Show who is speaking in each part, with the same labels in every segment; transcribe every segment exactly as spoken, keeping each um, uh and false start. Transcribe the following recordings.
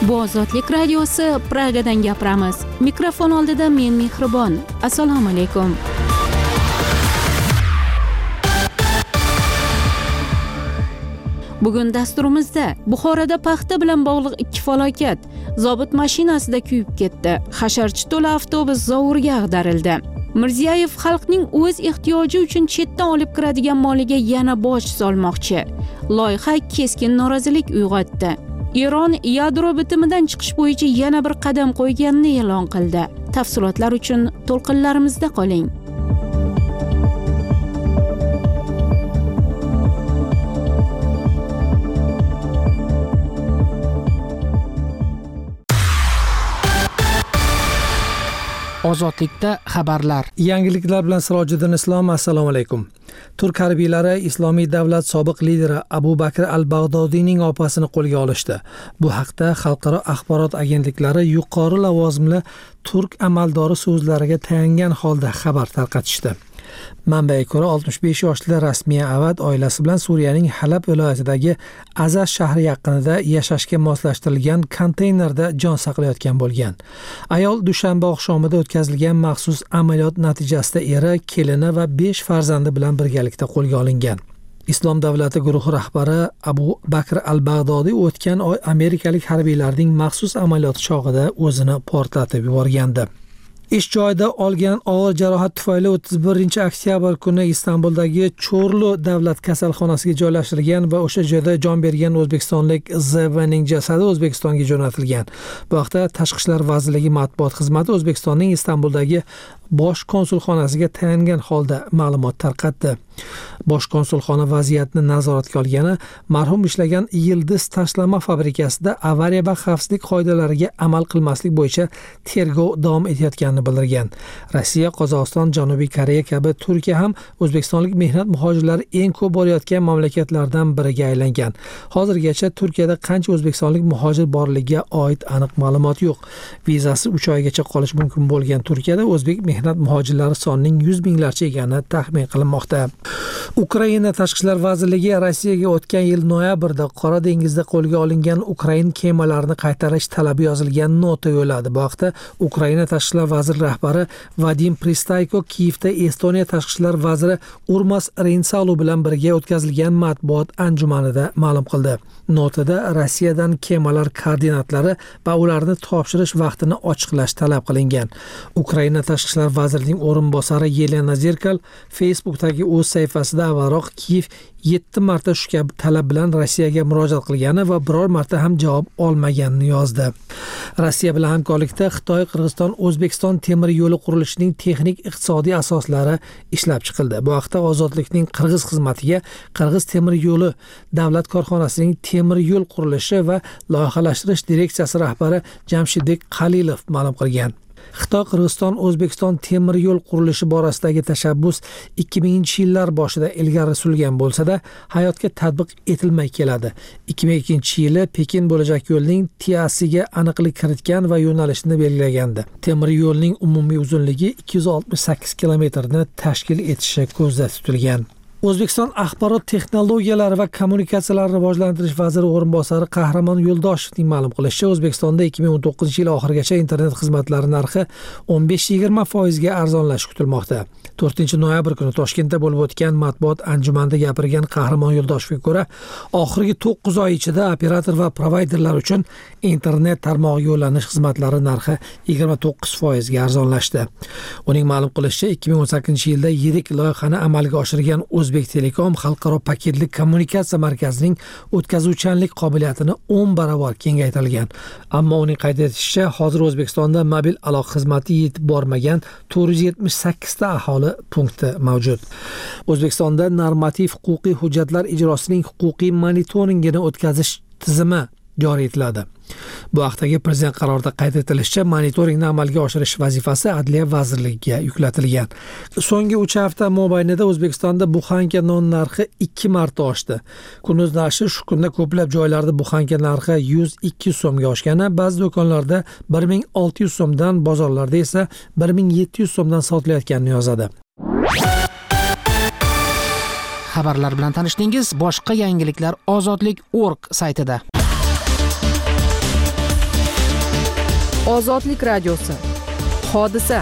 Speaker 1: Bu Ozodlik radiosi, Pragadan gapiramiz. Mikrofon oldida men Mehribon. Assalomu alaykum. Bugun dasturimizda Buxoroda paxta bilan bog'liq ikki falokat, zobit mashinasida kuyib ketdi, hasharchi to'la avtobus zovurga ag'darildi. Mirziyoyev xalqning o'z ehtiyoji uchun chetdan olib kiradigan moliga yana boj solmoqchi. Loyiha keskin norozilik uyg'otdi. Eron yadro bitimidan chiqish bo'yicha yana bir qadam qo'yganini e'lon qildi. Tafsilotlar uchun to'lqinlarimizda qoling.
Speaker 2: Ozodlikda xabarlar.
Speaker 3: Yangiliklar bilan Sirojiddin Islom. Assalomu alaykum. Turk harbiylari Islomiy davlat sobiq lideri Abu Bakr al-Bag'dodiyning opasini qo'lga olishdi. Bu haqda xalqaro axborot agentliklari yuqori lavozimli turk amaldori so'zlariga tayangan holda xabar tarqatishdi. Manbaga ko'ra, oltmish besh yoshli Rasmiya Avad oilasi bilan Suriyaning Halab viloyatidagi Azaz shahri yaqinida yashashga moslashtirilgan konteynerda jon saqlayotgan bo'lgan. Ayol dushanba oqshomida o'tkazilgan maxsus amaliyot natijasida eri, kelini va besh farzandi bilan birgalikda qo'lga olingan. Islom davlati guruhi rahbari Abu Bakr al-Bag'dodiy o'tgan oy amerikalik harbiylarning maxsus amaliyoti chog'ida o'zini portlatib yuborgandi. Ish joyida olgan og'ir jarohat tufayli o'ttiz birinchi oktyabr kuni Istanbuldagi Chorlu davlat kasalxonasiga joylashtirilgan va o'sha joyda jon bergan o'zbekistonlik Z V'ning jasadi O'zbekistonga jo'natilgan. Bu haqda Tashqi ishlar vazirligi matbuot xizmati O'zbekistonning Istanbuldagi bosh konsulxonasiga tayangan holda ma'lumot tarqatdi. Bosh konsulxona vaziyatni nazoratga olgani, marhum ishlagan Yildiz tashlama fabrikasida avariya va xavfsizlik qoidalariga amal qilmaslik bo'yicha tergov davom etayotganini bildirgan. Rossiya, Qozog'iston, Janubiy Koreya kabi Turkiya ham o'zbekistonlik mehnat muhojirlari eng ko'p borayotgan mamlakatlardan biriga aylangan. Hozirgacha Turkiyada qancha o'zbekistonlik muhojir borligiga oid aniq ma'lumot yo'q. Vizasi uch oygacha qolish mumkin bo'lgan Turkiyada o'zbek mehnat muhojirlari sonining yuz minglarcha ekani taxmin qilinmoqda. Ukraina Tashqi ishlar vazirligi Rossiyaga o'tgan yil noyabrda Qora dengizda qo'lga olingan Ukrain kemalarini qaytarish talabi yozilgan nota yo'lladi. Bu haqda Ukraina Tashqi ishlar vaziri rahbari Vadim Pristayko Kiyevda Estoniya Tashqi ishlar vaziri Urmas Reinsalu bilan birga o'tkazilgan matbuot anjumanida ma'lum qildi. Notada Rossiyadan kemalar koordinatlari va ularni topshirish vaqtini ochiqlash talab qilingan. Ukraina Tashqi ishlar vazirining o'rinbosari Yelena Zerkal Facebookdagi o'z sayfasida avvalroq Kiyev yetti marta shu kabi talab bilan Rossiyaga murojaat qilgani va biror marta ham javob olmaganini yozdi. Rossiya bilan hamkorlikda Xitoy, Qirg'iziston, O'zbekiston temir yo'li qurilishining texnik iqtisodiy asoslari ishlab chiqildi. Bu haqda Ozodlikning Qirg'iz xizmatiga Qirg'iz temir yo'li davlat korxonasining temir yo'l qurilishi va loyihalashtirish direksiyasi rahbari Jamshidbek Qalilov ma'lum qilgan. Xitoy, Qirg'iziston, O'zbekiston temir yo'l qurilishi borasidagi tashabbus ikki minginchi yillar boshida ilgari surilgan bo'lsa-da, hayotga tatbiq etilmay keladi. ikki ming ikkinchi yili Pekin bo'lajak yo'lning tiasiga aniqlik kiritgan va yo'nalishini belgilagandi. Temir yo'lning umumiy uzunligi ikki yuz oltmish sakkiz kilometrni tashkil etishi ko'zda tutilgan. O'zbekiston axborot texnologiyalari va kommunikatsiyalarni rivojlantirish vaziri o'rinbosari Qahramon Yo'ldoshevning ma'lum qilishicha, O'zbekistonda ikki ming o'n to'qqizinchi yil oxirigacha internet xizmatlari narxi o'n besh yigirma foiz ga arzonlashishi kutilmoqda. to'rtinchi noyabr kuni Toshkentda bo'lib o'tgan matbuot anjumanida gapirgan Qahramon Yo'ldoshevga ko'ra, oxirgi to'qqiz oy ichida operator va provayderlar uchun internet tarmog'iga yo'llanish xizmatlari narxi yigirma to'qqiz foiz ga arzonlashdi. Uning ma'lum qilishicha, ikki ming o'n sakkizinchi yilda yirik loyihani amalga oshirgan O'zbek Telekom xalqaro paketli kommunikatsiya markazining o'tkazuvchanlik qobiliyatini o'n barobar kengaytirilgan. Ammo uning qayd etishicha, hozir O'zbekistonda mobil aloqa xizmati yetib bormagan to'rt yuz yetmish sakkiz ta aholi punkti mavjud. O'zbekistonda normativ-huquqiy hujjatlar ijrosining huquqiy monitoringini o'tkazish tizimi joriy etiladi. Bu haqdagi prezident qarorida qayd etilishicha, monitoringni amalga oshirish vazifasi Adliya vazirligiga yuklatilgan. So'nggi uch hafta mobaynida O'zbekistonda buxanka non narxi ikki marta oshdi. Kunduz nashri shu kunda ko'plab joylarda buxanka narxi yuz ikki yuz so'mga oshgani, ba'zi do'konlarda bir ming olti yuz so'mdan, bozorlarda esa bir ming yetti yuz so'mdan sotilayotganini yozadi.
Speaker 2: Xabarlar bilan tanishdingiz. Boshqa yangiliklar ozodlik точка org saytida.
Speaker 1: Ozodlik radiosi. Hodisa.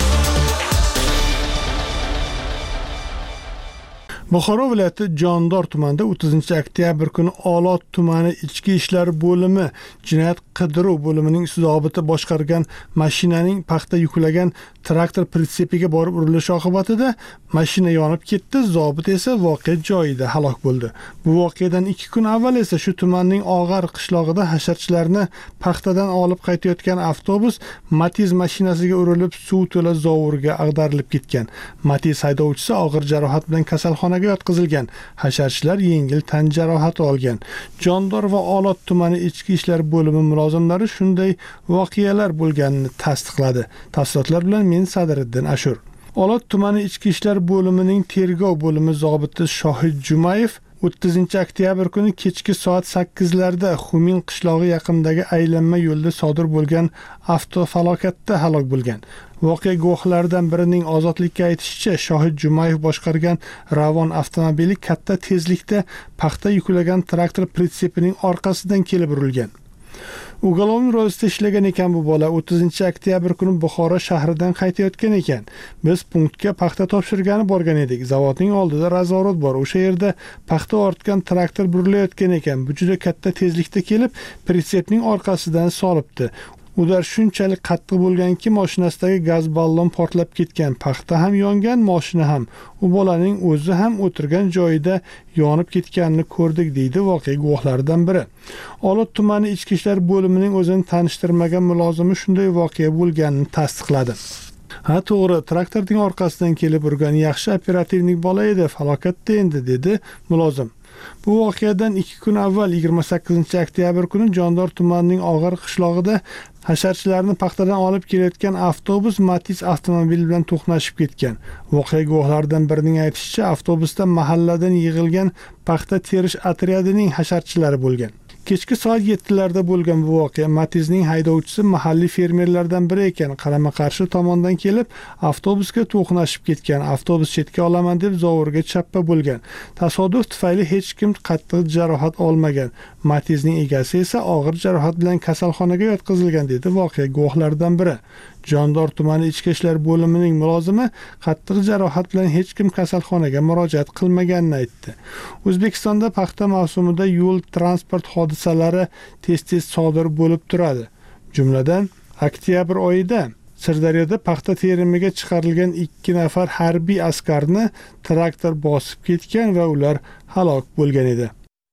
Speaker 4: Buxoro viloyati Jondor tumanida o'ttizinchi oktyabr kuni Olot tumani ichki ishlar bo'limi jinoyat qidiruv bo'limining zobiti boshqargan mashinaning paxta yuklagan traktor pritsepiga borib urilishi oqibatida mashina yonib ketdi, zobit esa voqea joyida halok bo'ldi. Bu voqeadan ikki kun avval esa shu tumanning Og'ar qishlog'ida hasharchilarni paxtadan olib qaytayotgan avtobus Matiz mashinasiga urilib suv to'la zovurga ag'darilib ketgan. Matiz haydovchisi og'ir jarohat bilan kasalxonaga yotqizilgan. Hasharchilar yengil tan jarohati olgan. Jondor va Olot tumani ichki ishlar bo'limi mulozimlari shunday voqealar bo'lganini tasdiqladi. Tafsilotlar bilan men Sadriddin Ashur. Olot tumani ichki ishlar bo'limining tergov bo'limi zobiti Shohid Jumayev o'ttizinchi oktyabr kuni kechki soat sakkizlarda Xumin qishlog'i yaqinidagi aylanma yo'lda sodir bo'lgan avtofalokatda halok bo'lgan. Voqea guvohlaridan birining Ozodlikka aytishicha, Shohid Jumayev boshqargan Ravon avtomobili katta tezlikda paxta yuklagan traktor pritsepining orqasidan kelib urilgan. Ugolovni ro'yxatda ishlagan ekan bu bola. o'ttizinchi oktyabr kuni Buxoro shahridan qaytayotgan ekan. Biz punktga paxta topshirgani borgan edik. Zavodning oldida razvorot bor. O'sha yerda paxta ortgan traktor burilayotgan ekan. Bu juda katta tezlikda kelib, pritsepning orqasidan solibdi. Ular shunchalik qattiq bo'lganki, mashinasidagi gaz ballon portlab ketgan. Paxta ham yongan, mashina ham. U bolaning o'zi ham o'tirgan joyida yonib ketganini ko'rdik, deydi voqea guvohlaridan biri. Olot tumani ichki ishlar bo'limining o'zini tanishtirmagan mulozimi shunday voqea bo'lganini tasdiqladi. Ha, to'g'ri, traktorning orqasidan kelib urgan yaxshi operativnik bola edi, falokatda endi, dedi mulozim. Bu voqeadan ikki kun avval yigirma sakkizinchi oktyabr kuni Jondor tumanining Og'ar qishlog'ida hasharchilarni paxtadan olib kelayotgan avtobus Matiz avtomobili bilan to'qnashib ketgan. Voqea guvohlaridan birining aytishicha, avtobusda mahalladan yig'ilgan paxta terish otryadining hasharchilari bo'lgan. Kechki soat yettilarda bo'lgan bu voqea. Matizning haydovchisi mahalliy fermerlardan biri ekan. Qarama-qarshi tomondan kelib, avtobusga to'qnashib ketgan. Avtobus chetga olaman deb zovurga chappa bo'lgan. Tasodif tufayli hech kim qattiq jarohat olmagan. Matizning egasi esa og'ir jarohat bilan kasalxonaga yotqizilgan, dedi voqea guvohlaridan biri. Jondor tumani ichki ishlar bo'limining mulozimi qattiq jarohat bilan hech kim kasalxonaga murojaat qilmaganini aytdi. O'zbekistonda paxta mavsumida yo'l transport hodisalari tez-tez sodir bo'lib turadi. Jumladan, oktyabr oyida Sirdaryoda paxta terimiga chiqarilgan ikki nafar harbiy askarni traktor bosib ketgan va ular halok bo'lgan edi.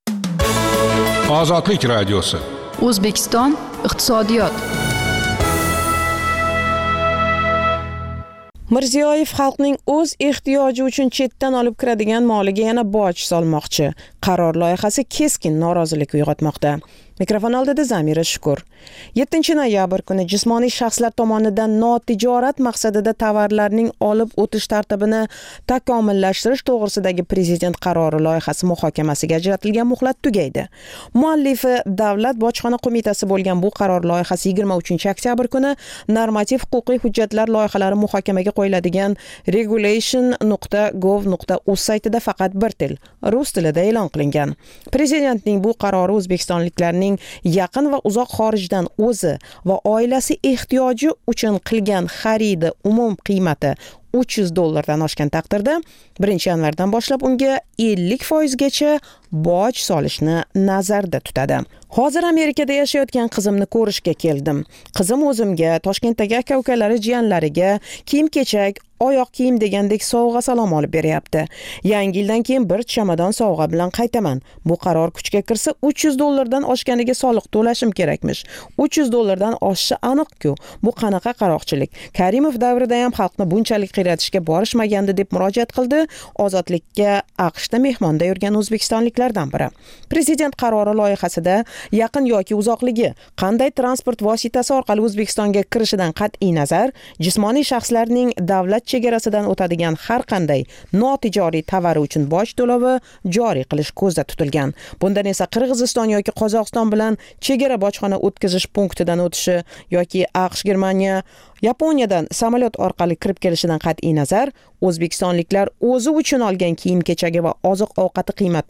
Speaker 5: Ozodlik radiosi.
Speaker 6: O'zbekiston iqtisodiyot.
Speaker 7: Mirziyoyev xalqning o'z ehtiyoji uchun chetdan olib kiradigan moliga yana boj solmoqchi. Qaror loyihasi keskin norozilik uyg'otmoqda. Mikrofon oldida Zamira Shukur. yettinchi noyabr kuni jismoniy shaxslar tomonidan notijorat maqsadida tovarlarning olib o'tish tartibini takomillashtirish to'g'risidagi prezident qarori loyihasi muhokamasiga ajratilgan muhlat tugaydi. Muallifi Davlat bojxona qo'mitasi bo'lgan bu qaror loyihasi yigirma uchinchi oktyabr kuni normativ huquqiy hujjatlar loyihalari muhokamaga qo'yiladigan regulation nuqta gov nuqta uz saytida faqat bir til, rus tilida e'lon qilingan. Prezidentning bu qarori o'zbekistonliklarning yaqin va uzoq xorijdan o'zi va oilasi ehtiyoji uchun qilgan xaridi umum qiymati uch yuz dollardan oshgan taqdirda birinchi yanvardan boshlab unga ellik foizgacha boj solishni nazarda tutadi. Hozir Amerikada yashayotgan qizimni ko'rishga keldim. Qizim o'zimga, Toshkentdagi aka-ukalari, jiyanlariga kiyim-kechak, oyoq kiyim degandek sovg'a salom olib beryapti. Yangi yildan keyin bir chamadon sovg'a bilan qaytaman. Bu qaror kuchga kirsa uch yuz dollardan oshganiga soliq to'lashim kerakmish. uch yuz dollardan oshishi aniq-ku. Bu qanaqa qaroqchilik? Karimov davrida ham xalqni bunchalik qiyratishga borishmagandi deb murojaat qildi Ozodlikka AQShda mehmonda yurgan o'zbekistonliklardan biri. Prezident qarori loyihasida yaqin yoki uzoqligi, qanday transport vositasi orqali O'zbekistonga kirishidan qat'iy nazar, jismoniy shaxslarning davlat chegarasidan o'tadigan har qanday notijoriy tovari uchun boj to'lovi joriy qilish ko'zda tutilgan. Bundan esa Qirg'iziston yoki Qozog'iston bilan chegara bojxona o'tkazish punktidan o'tishi yoki AQSh, Germaniya, Yaponiyadan samolyot orqali kirib kelishidan qat'iy nazar, o'zbekistonliklar o'zi uchun olgan kiyim-kechagi va oziq-ovqati qiymati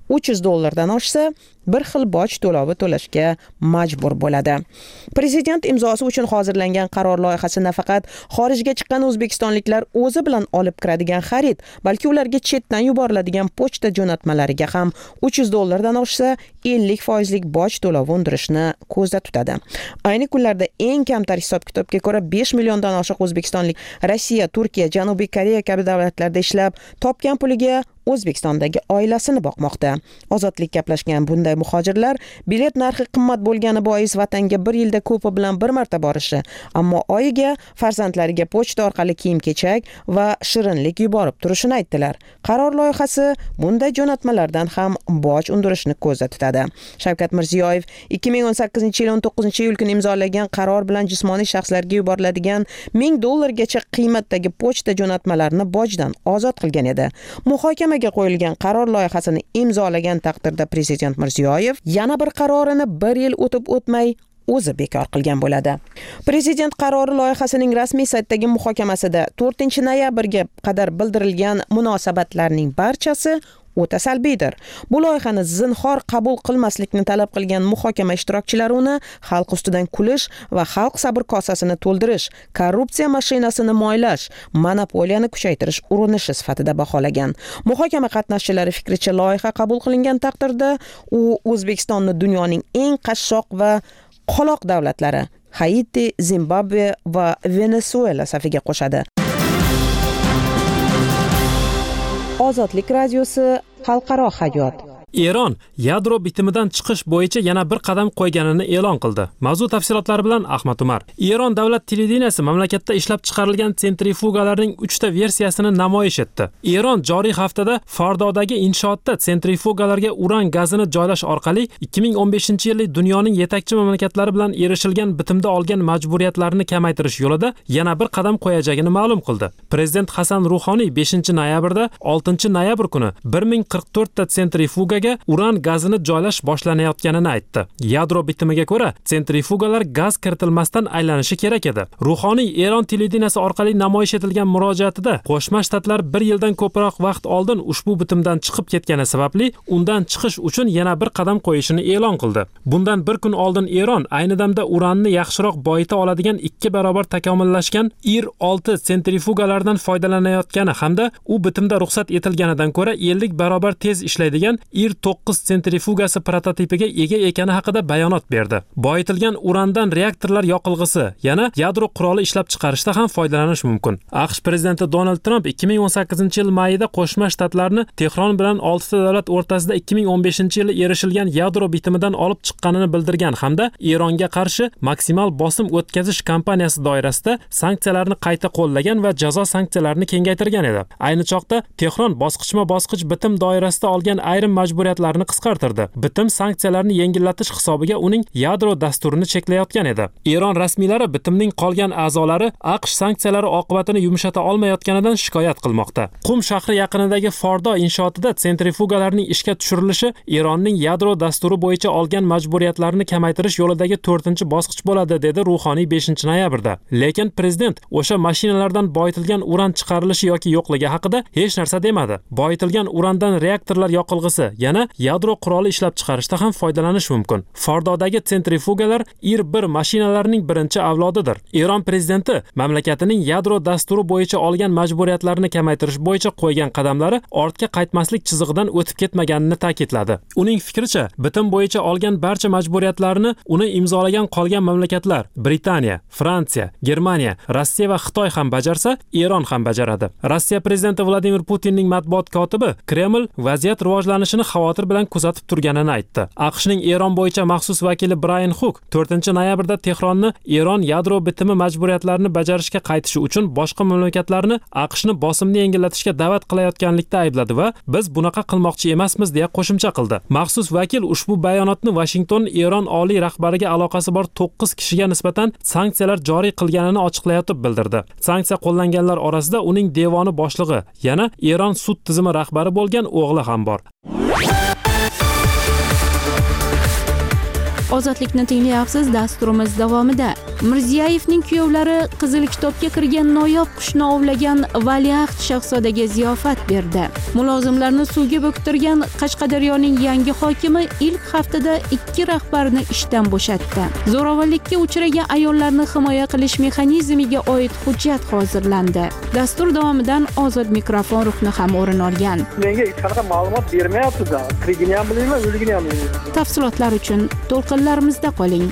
Speaker 7: uch yuz dollardan oshsa, bir xil boj to'lovi to'lashga majbur bo'ladi. Prezident imzosi uchun hozirlangan qaror loyihasi nafaqat xorijga chiqqan o'zbekistonliklar o'zi bilan olib kiradigan xarid, balki ularga chetdan yuboriladigan pochta jo'natmalariga ham uch yuz dollardan oshsa ellik foizlik boj to'lovi undirishni ko'zda tutadi. Ayni kunlarda eng kamtar hisob-kitobga ko'ra besh milliondan oshiq o'zbekistonlik Rossiya, Turkiya, Janubiy Koreya kabi davlatlarda ishlab, topgan puliga O'zbekistondagi oilasini boqmoqda. Ozodlik gaplashgan bunday muhojirlar bilet narxi qimmat bo'lgani bois vatanga bir yilda ko'pi bilan bir marta borishi, ammo oyiga farzandlariga pochta orqali kiyim-kechak va shirinlik yuborib turishini aytdilar. Qaror loyihasi bunday jo'natmalardan ham boj undirishni ko'zda tutadi. Shavkat Mirziyoyev ikki ming o'n sakkizinchi yil o'n to'qqizinchi iyul kuni imzolagan qaror bilan jismoniy shaxslarga yuboriladigan ming dollargacha qiymatdagi pochta jo'natmalarini bojdan ozod qilgan edi. Muhokama qo'yilgan qaror loyihasini imzolagan taqdirda Prezident Mirziyoyev yana bir qarorini bir yil o'tib o'tmay o'zi bekor qilgan bo'ladi. Prezident qarori loyihasining rasmiy saytdagi muhokamasida to'rtinchi noyabrga qadar bildirilgan munosabatlarning barchasi o'ta salbiydir. Bu loyihani zinhor qabul qilmaslikni talab qilgan muhokama ishtirokchilari uni xalq ustidan kulish va xalq sabr kosasini to'ldirish, korrupsiya mashinasini moylash, monopoliyani kuchaytirish urinishi sifatida baholagan. Muhokama qatnashchilari fikricha, loyiha qabul qilingan taqdirda u O'zbekistonni dunyoning eng qashshoq va qoloq davlatlari Haiti, Zimbabve va Venezuela safiga qo'shadi. Ozodlik radiosi, xalqaro hayot.
Speaker 5: Eron yadro bitimidan chiqish bo'yicha yana bir qadam qo'yganini e'lon qildi. Mavzu tafsilotlari bilan Ahmad Umar. Eron davlat televideniyasi mamlakatda ishlab chiqarilgan sentrifugalarning uchta versiyasini namoyish etdi. Eron joriy haftada Fordodagi inshootda sentrifugalarga uran gazini joylash orqali ikki ming o'n beshinchi yillik dunyoning yetakchi mamlakatlari bilan erishilgan bitimda olgan majburiyatlarini kamaytirish yo'lida yana bir qadam qo'yajagini ma'lum qildi. Prezident Hasan Ruhoniy beshinchi noyabrda oltinchi noyabr kuni bir ming qirq to'rt ta sentrifuga uran gazini joylash boshlanayotganini aytdi. Yadro bitimiga ko'ra, sentrifugalar gaz kiritilmasdan aylanishi kerak edi. Ruhoniy Eron televideniyasi orqali namoyish etilgan murojaatida Qo'shma Shtatlar bir yildan ko'proq vaqt oldin ushbu bitimdan chiqib ketgani sababli undan chiqish uchun yana bir qadam qo'yishini e'lon qildi. Bundan bir kun oldin Eron ayni damda uranni yaxshiroq boyita oladigan ikki barobar takomillashgan I R olti sentrifugalardan foydalanayotgani hamda u bitimda ruxsat etilganidan ko'ra ellik barobar tez ishlaydigan I R to'qqiz sentrifugasi prototipiga ega ekani haqida bayonot berdi. Boyitilgan urandan reaktorlar yoqilg'isi, yana yadro quroli ishlab chiqarishda ham foydalanish mumkin. AQSh prezidenti Donald Trump ikki ming o'n sakkizinchi yil mayida Qo'shma Shtatlarni Tehron bilan oltita davlat o'rtasida ikki ming o'n beshinchi yili erishilgan yadro bitimidan olib chiqqanini bildirgan hamda Eronga qarshi maksimal bosim o'tkazish kampaniyasi doirasida sanksiyalarni qayta qo'llagan va jazo sanksiyalarini kengaytirgan edi. Ayni chog'da Tehron bosqichma-bosqich bitim doirasida olgan ayrim majburiyatlarni qisqartirdi. Bitim sanksiyalarni yengillatish hisobiga uning yadro dasturini cheklayotgan edi. Eron rasmiylari bitimning qolgan a'zolari AQSh sanksiyalari oqibatini yumshata olmayotganidan shikoyat qilmoqda. Qum shahri yaqinidagi Fordo inshootida sentrifugalarning ishga tushirilishi Eronning yadro dasturi bo'yicha olgan majburiyatlarini kamaytirish yo'lidagi to'rtinchi bosqich bo'ladi, dedi Ruhoniy beshinchi noyabrda. Lekin prezident o'sha mashinalardan boyitilgan uran chiqarilishi yoki yo'qligi haqida hech narsa demadi. Boyitilgan urandan reaktorlar yoqilg'isi, yana yadro quroli ishlab chiqarishda ham foydalanish mumkin. Fordodagi sentrifugalar I R bir mashinalarining birinchi avlodidir. Eron prezidenti mamlakatining yadro dasturi bo'yicha olgan majburiyatlarini kamaytirish bo'yicha qo'ygan qadamlari ortga qaytmaslik chizig'idan o'tib ketmaganini ta'kidladi. Uning fikricha, bitim bo'yicha olgan barcha majburiyatlarni uni imzolagan qolgan mamlakatlar Britaniya, Fransiya, Germaniya, Rossiya va Xitoy ham bajarsa, Eron ham bajaradi. Rossiya prezidenti Vladimir Putinning matbuot kotibi Kreml vaziyat rivojlanishini xavotir bilan kuzatib turganini aytdi. AQShning Eron bo'yicha maxsus vakili Brian Hook to'rtinchi noyabrda Tehronni Eron yadro bitimi majburiyatlarini bajarishga qaytishi uchun boshqa mamlakatlarni AQShni bosimni yengillatishga da'vat qilayotganlikda aybladi va biz bunaqa qilmoqchi emasmiz deya qo'shimcha qildi. Maxsus vakil ushbu bayonotni Washington Eron oliy rahbariga aloqasi bor to'qqiz kishiga nisbatan sanksiyalar joriy qilganini ochiqlayotib bildirdi. Sanksiya qo'llanganlar orasida uning devoni boshlig'i, yana Eron sud tizimi rahbari bo'lgan o'g'li ham bor.
Speaker 1: Ozodlikni tinglayapsiz. Dasturimiz davomida Mirziyevning kuyovlari Qizil kitobga kirgan noyob qushni ovlagan valiahd shahzodaga ziyofat berdi. Mulozimlarni suvga bo'ktirgan Qashqadaryoning yangi hokimi ilk haftada ikki rahbarni ishdan bo'shatdi. Zo'ravonlikka uchragan ayollarni himoya qilish mexanizmiga oid hujjat hozirlandi. Dastur davomidan ozod mikrofon ruhni ham o'rin olgan.
Speaker 8: Menga hech qanaqa ma'lumot bermayapti-da. Tirigini ham bilmayman, o'ligini ham bilmayman.
Speaker 1: Tafsilotlar uchun to'lqinlarimizda qoling.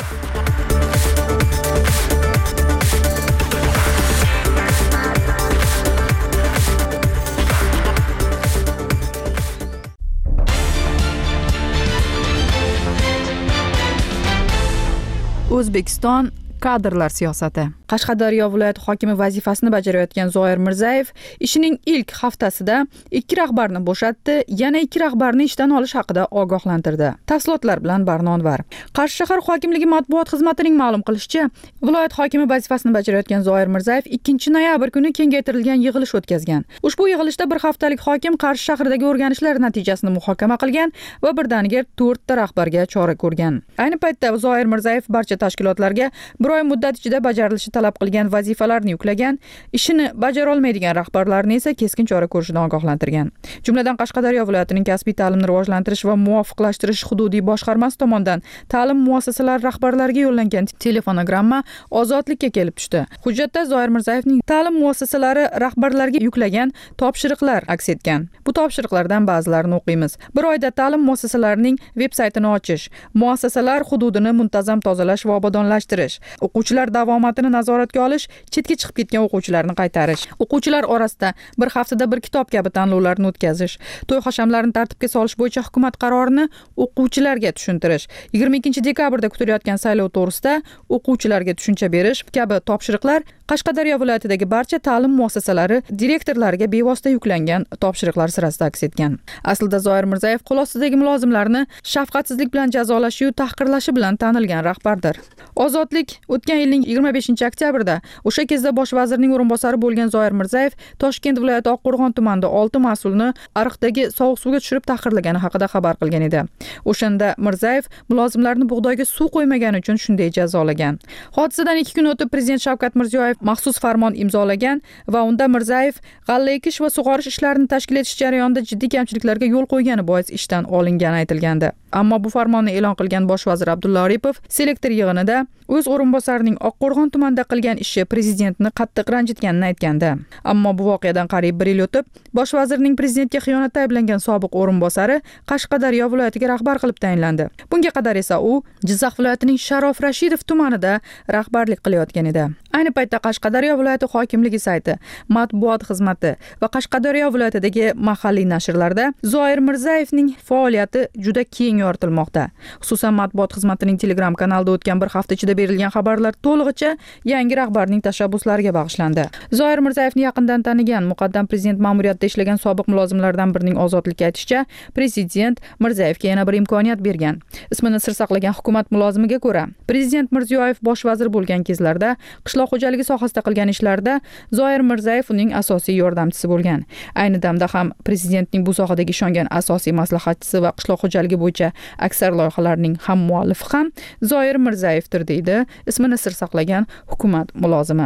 Speaker 6: O'zbekiston kadrlar siyosati. Qashqadaryo viloyati hokimi vazifasini bajarayotgan Zoir Mirzayev ishining ilk haftasida ikki rahbarni bo'shatdi, yana ikki rahbarni ishdan olish haqida ogohlantirdi. Tafsilotlar bilan Barnonvar. Qarshi shahar hokimligi matbuot xizmatining ma'lum qilishicha, viloyat hokimi vazifasini bajarayotgan Zoir Mirzayev ikkinchi noyabr kuni kengaytirilgan yig'ilish o'tkazgan. Ushbu yig'ilishda bir haftalik hokim Qarshi shahridagi o'rganishlar natijasini muhokama qilgan va birdaniga to'rtta rahbarga chora ko'rgan. Ayni paytda Zoir Mirzayev barcha tashkilotlarga bir oy muddat ichida bajarilishi talab qilgan vazifalarni yuklagan, ishini bajara olmaydigan rahbarlarni esa keskin chora ko'rishidan ogohlantirgan. Jumladan Qashqadaryo viloyatining kasbiy ta'limni rivojlantirish va muvofiqlashtirish hududiy boshqarmasi tomonidan ta'lim muassasalari rahbarlariga yo'llangan telefonogramma ozodlikka kelib tushdi. Hujjatda Zoir Mirzayevning ta'lim muassasalari rahbarlariga yuklagan topshiriqlar aks etgan. Bu topshiriqlardan ba'zilarini o'qiymiz. Bir oyda ta'lim muassasalarining veb-saytini ochish, muassasalar hududini muntazam tozalash va obodonlashtirish, o'quvchilar davomatini nazoratga olish, chetga chiqib ketgan o'quvchilarni qaytarish, o'quvchilar orasida bir haftada bir kitob kabi tanlovlarni o'tkazish, to'y-hashamlarni tartibga solish bo'yicha hukumat qarorini o'quvchilarga tushuntirish, yigirma ikkinchi dekabrda kutilayotgan saylov to'g'risida o'quvchilarga tushuncha berish kabi topshiriqlar Qashqadaryo viloyatidagi barcha ta'lim muassasalari direktorlariga bevosita yuklangan topshiriqlar sirasida aks etgan. Aslida Zoir Mirzayev qo'l ostidagi mulozimlarni shafqatsizlik bilan jazolashi va tahqirlashi bilan tanilgan rahbardir. Ozodlik o'tgan yilning yigirma beshinchi oktyabrda o'sha kezda bosh vazirning o'rinbosari bo'lgan Zoir Mirzayev Toshkent viloyati Oqqo'rg'on tumanida olti mas'ulni ariqdagi sovuq suvga tushirib tahqirlagani haqida xabar qilgan edi. O'shanda Mirzayev mulozimlarni bug'doyga suv qo'ymagani uchun shunday jazolagan. Hodisadan ikki kun o'tib Prezident Shavkat Mirziyoyev maxsus farmon imzolagan va unda Mirzayev g'alla ekish va sug'orish ishlarini tashkil etish jarayonida jiddiy kamchiliklarga yo'l qo'ygani bois ishdan olingani aytilgandi. Ammo bu farmonni e'lon qilgan bosh vazir Abdulla Aripov selektor yig'inida o'z o'rinbosarining Oqqo'rg'on tumanida qilgan ishi prezidentni qattiq ranjitganini aytgandi. Ammo bu voqeadan qariyb bir yil o'tib, bosh vazirning prezidentga xiyonatda ayblangan sobiq o'rinbosari Qashqadaryo viloyatiga rahbar qilib tayinlandi. Bunga qadar esa u Jizzax viloyatining Sharof Rashidov tumanida rahbarlik qilayotgan edi. Ayni paytda Qashqadaryo viloyati hokimligi sayti, matbuot xizmati va Qashqadaryo viloyatidagi mahalliy nashrlarda Zoir Mirzayevning faoliyati juda keng yoritilmoqda. Xususan matbuot xizmatining Telegram kanalida o'tgan bir hafta ichida berilgan xabarlar to'lig'icha yangi rahbarning tashabbuslariga bag'ishlandi. Zoir Mirzayevni yaqindan tanigan, muqaddam prezident ma'muriyatida ishlagan sobiq mulozimlardan birining ozodlikka aytishicha, prezident Mirzayevga yana bir imkoniyat bergan. Ismini sir saqlagan hukumat mulozimiga ko'ra, prezident Mirziyoyev bosh vazir bo'lgan kezlarda qishloq xo'jaligi sohasida qilgan ishlarda Zoir Mirzayev uning asosiy yordamchisi bo'lgan. Ayni damda ham prezidentning bu sohadagi ishongan asosiy maslahatchisi va qishloq xo'jaligi bo'yicha aksar loyihalarning ham muallifi ham Zoir Mirzayevdir deydi ismini sir saqlagan hukumat mulozimi.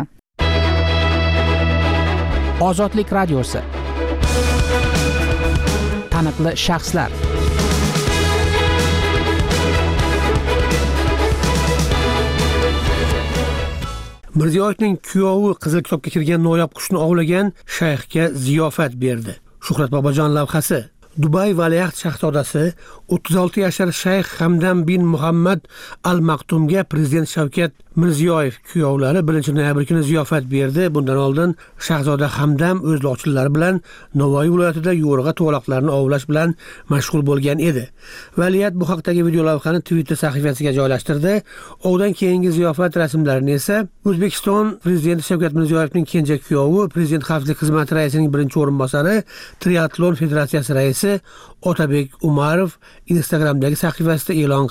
Speaker 2: Ozodlik radiosi. Taniqli shaxslar.
Speaker 9: Mirziyoyevning kuyovi Qizil kitobga kirgan noyob qushni ovlagan shayxga ziyofat berdi. Shuhrat Bobojon lavhasi. Dubay valiahd shahzodasi o'ttiz olti yashar shayx Hamdam bin Muhammad al-Maktumga prezident Shavkat Mirziyoyev kuyovlari birinchi noyabr kuni ziyofat berdi. Bundan oldin shahzoda Hamdam o'z loqchilari bilan Navoiy viloyatida yo'rg'a to'g'anoqlarni ovlash bilan mashg'ul bo'lgan edi. Valiyat bu haqdagi video lavhani Twitter sahifasiga joylashtirdi. Undan keyingi ziyofat rasmlarini esa O'zbekiston prezidenti Shavkat Mirziyoyevning kenja kuyovi, prezident xavfsizlik xizmati raisining birinchi o'rinbosari, Triatlon federatsiyasi raisi Otabek Umarov Instagramdagi sahifasida e'lon qildi.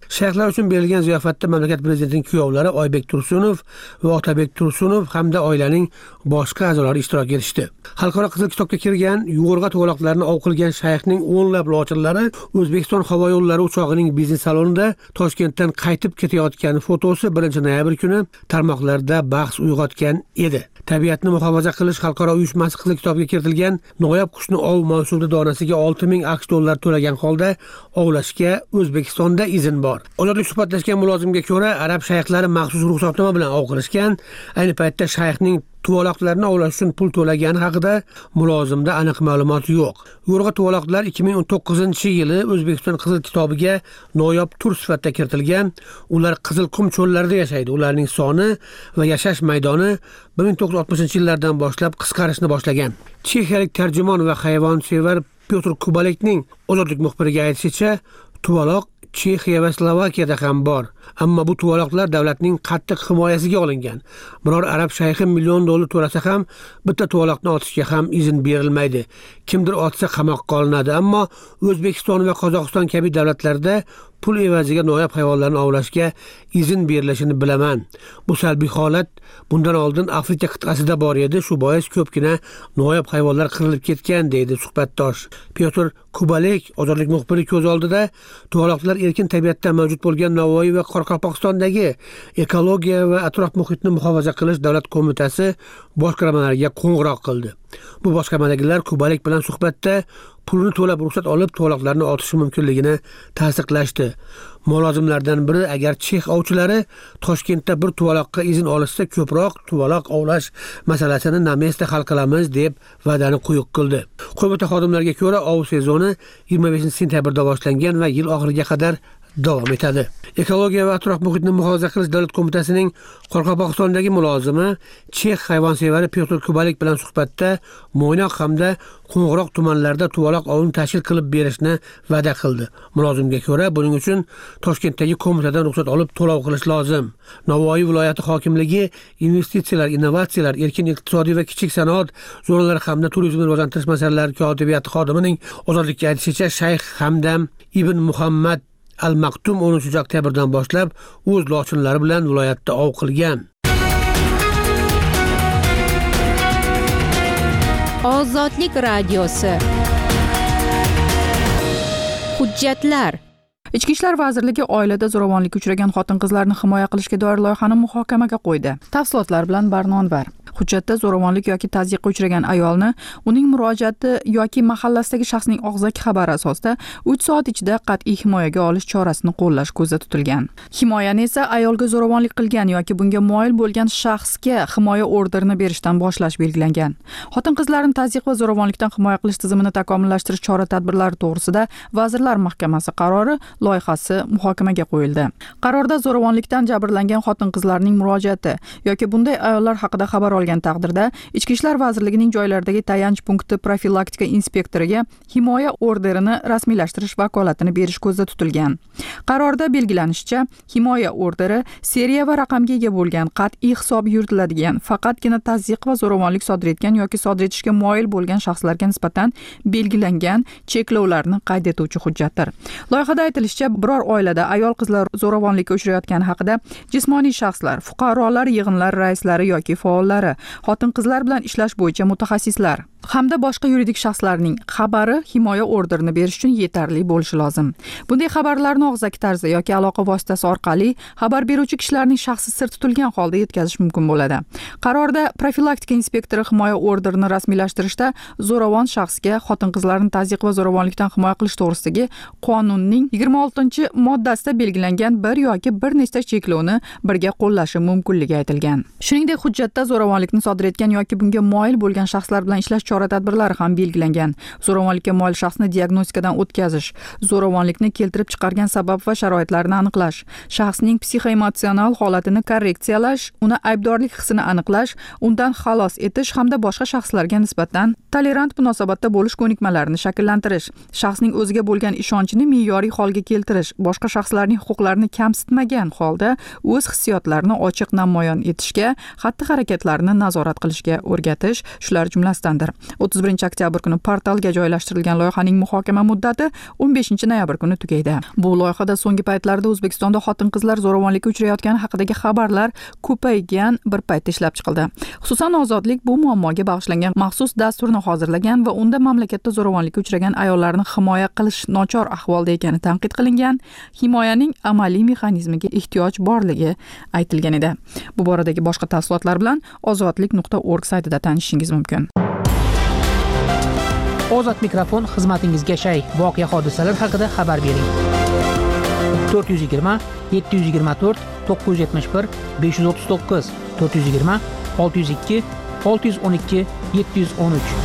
Speaker 9: Shayxlar uchun berilgan ziyofatda mamlakat prezidentining kuyovlari Oybek Tursunov va Otabek Tursunov hamda oilaning boshqa a'zolari ishtirok etishdi. Xalqaro qizil kitobga kirgan yo'g'irg'a to'g'anoqlarni ov qilgan shayxning o'nlab lochinlari O'zbekiston havo yo'llari uchog'ining biznes salonida Toshkentdan qaytib ketayotgan fotosi birinchi noyabr kuni tarmoqlarda bahs uyg'otgan edi. Tabiatni muhofaza qilish xalqaro uyushmasi qizil kitobga kiritilgan noyob qushni ov mavsumida donasiga olti ming aqsh dollari to'lagan holda ovlashga O'zbekistonda izn bor. Ozodlik suhbatlashgan mulozimga ko'ra, arab shayxlari maxsus ruxsatnoma bilan ov qilishgan. Ayni paytda shayxning tuvaloqlarni ovlash uchun pul to'lagani haqida mulozimda aniq ma'lumot yo'q. Yo'rg'a tuvaloqlar ikki ming o'n to'qqizinchi yili O'zbekiston qizil kitobiga noyob tur sifatida kiritilgan. Ular qizil qum cho'llarida yashaydi. Ularning soni va yashash maydoni bir ming to'qqiz yuz oltmishinchi yillardan boshlab qisqarishni boshlagan. Chexiyalik tarjimon va hayvonsevar Pyotr Kubalekning ozodlik muxbiriga aytishicha, tuvaloq Chexiya va Slovakiyada ham bor. Ammo bu tuvaloqlar davlatning qattiq himoyasiga olingan. Biror arab shayxi million dollar to'lasa ham bitta tuvaloqni otishga ham izn berilmaydi. Kimdir otsa qamoqqa olinadi, ammo O'zbekiston va Qozog'iston kabi davlatlarda pul evaziga noyob hayvonlarni ovlashga izn berilishini bilaman. Bu salbiy holat bundan oldin Afrika qit'asida bor edi, shu bois ko'pgina noyob hayvonlar qirilib ketgan, deydi suhbatdosh. Pyotr Kubalek ozodlik muxbiri ko'z oldida tuvaloqlar erkin tabiatda mavjud bo'lgan Navoiy va Qoraqalpog'istondagi ekologiya va atrof muhitni muhofaza qilish davlat qo'mitasi boshqarmalariga qo'ng'iroq qildi. Bu boshqarmadagilar Kubalek bilan suhbatda pulni to'lab ruxsat olib tuvaloqlarni otishi mumkinligini tasdiqlashdi. Mulozimlardan biri agar chex ovchilari Toshkentda bir tuvaloqqa izn olishsa ko'proq tuvaloq ovlash masalasini Namesda hal qilamiz deb va'dani quyuq qildi. Qo'mita xodimlariga ko'ra ov sezoni yigirma beshinchi sentyabrda boshlangan va yil oxiriga qadar davom etadi. Ekologiya va atrof muhitni muhofaza qilish davlat qo'mitasining Qoraqalpog'istondagi mulozimi chex hayvonsevari Pyotr Kubalek bilan suhbatda Mo'ynoq hamda Qo'ng'iroq tumanlarida tuvaloq ovini tashkil qilib berishni va'da qildi. Mulozimga ko'ra, buning uchun Toshkentdagi qo'mitadan ruxsat olib to'lov qilish lozim. Navoiy viloyati hokimligi investitsiyalar, innovatsiyalar, erkin iqtisodiy va kichik sanoat zonalari hamda turizmni rivojlantirish masalalari kotibiyati xodimining ozodlikka aytishicha, Shayx Hamdam ibn Muhammad Al-Maktum o'ninchi oktyabrdan boshlab o'z lochinlari bilan viloyatda ov qilgan.
Speaker 1: Ozodlik radiosi. Hujjatlar.
Speaker 6: Ichki ishlar vazirligi oilada zo'ravonlikka uchragan xotin-qizlarni himoya qilishga doir loyihani muhokamaga qo'ydi. Tafsilotlar bilan Barnonvar. Hujjatda zo'ravonlik yoki tazyiqqa uchragan ayolni uning murojaati yoki mahallasidagi shaxsning og'zaki xabari asosida uch soat ichida qat'iy himoyaga olish chorasini qo'llash ko'zda tutilgan. Himoyani esa ayolga zo'ravonlik qilgan yoki bunga moyil bo'lgan shaxsga himoya orderini berishdan boshlash belgilangan. Xotin-qizlarni tazyiq va zo'ravonlikdan himoya qilish tizimini takomillashtirish chora-tadbirlari to'g'risida Vazirlar Mahkamasi qarori loyihasi muhokamaga qo'yildi. Qarorda zo'ravonlikdan jabrlangan xotin-qizlarning murojaati yoki bunday ayollar haqida xabar olgan taqdirda Ichki ishlar vazirligining joylardagi tayanch punkti profilaktika inspektoriga himoya orderini rasmiylashtirish vakolatini berish ko'zda tutilgan. Qarorda belgilanishicha, himoya orderi seriya va raqamga ega bo'lgan, qat'iy hisob yuritiladigan, faqatgina tazyiq va zo'ravonlik sodir etgan yoki sodir etishga moyil bo'lgan shaxslarga nisbatan belgilangan cheklovlarni qayd etuvchi hujjatdir. Loyihada aytilishicha, biror oilada ayol qizlar zo'ravonlikka uchrayotgani haqida jismoniy shaxslar, fuqarolar yig'inlari raislari yoki faollari, xotin-qizlar bilan ishlash bo'yicha mutaxassislar hamda boshqa yuridik shaxslarning xabari himoya orderini berish uchun yetarli bo'lishi lozim. Bunday xabarlarni og'zaki tarzda yoki aloqa vositasi orqali xabar beruvchi kishilarning shaxsi sir tutilgan holda yetkazish mumkin bo'ladi. Qarorda profilaktika inspektori himoya orderini rasmiylashtirishda zo'ravon shaxsga xotin-qizlarni tazyiq va zo'ravonlikdan himoya qilish to'g'risidagi qonunning yigirma oltinchi moddasida belgilangan bir yoki bir nechta cheklovni birga qo'llashi mumkinligi aytilgan. Shuningdek, hujjatda zo'ravonlikni sodir etgan yoki bunga moyil bo'lgan shaxslar bilan ishlash chora-tadbirlari ham belgilangan. Zo'ravonlikka moyil shaxsni diagnostikadan o'tkazish, zo'ravonlikni keltirib chiqargan sabab va sharoitlarini aniqlash, shaxsning psixoemotsional holatini korreksiyalash, uni aybdorlik hissini aniqlash, undan xalos etish hamda boshqa shaxslarga nisbatan tolerant munosabatda bo'lish ko'nikmalarini shakllantirish, shaxsning o'ziga bo'lgan ishonchini me'yoriy holga keltirish, boshqa shaxslarning huquqlarini kamsitmagan holda o'z hissiyotlarini ochiq namoyon etishga, xatti-harakatlarini nazorat qilishga o'rgatish shular jumlasidandir. o'ttiz birinchi oktyabr kuni portalga joylashtirilgan loyihaning muhokama muddati o'n beshinchi noyabr kuni tugaydi. Bu loyihada so'nggi paytlarda O'zbekistonda xotin-qizlar zo'ravonlikka uchrayotgani haqidagi xabarlar ko'paygan bir paytda ishlab chiqildi. Xususan, Ozodlik bu muammoga bag'ishlangan maxsus dasturni hozirlagan va unda mamlakatda zo'ravonlikka uchragan ayollarni himoya qilish nochor ahvolda ekani tanqid qilingan, himoyaning amaliy mexanizmiga ehtiyoj borligi aytilgan edi. Bu boradagi boshqa tafsilotlar bilan ozodlik nuqta org saytida tanishishingiz mumkin.
Speaker 2: Ozod mikrofon xizmatingizga shay. Voqea hodisalar haqida xabar bering. to'rt yuz yigirma yetti yuz yigirma to'rt to'qqiz yuz yetmish bir besh yuz o'ttiz to'qqiz to'rt yuz yigirma olti yuz ikki olti yuz o'n ikki yetti yuz o'n uch.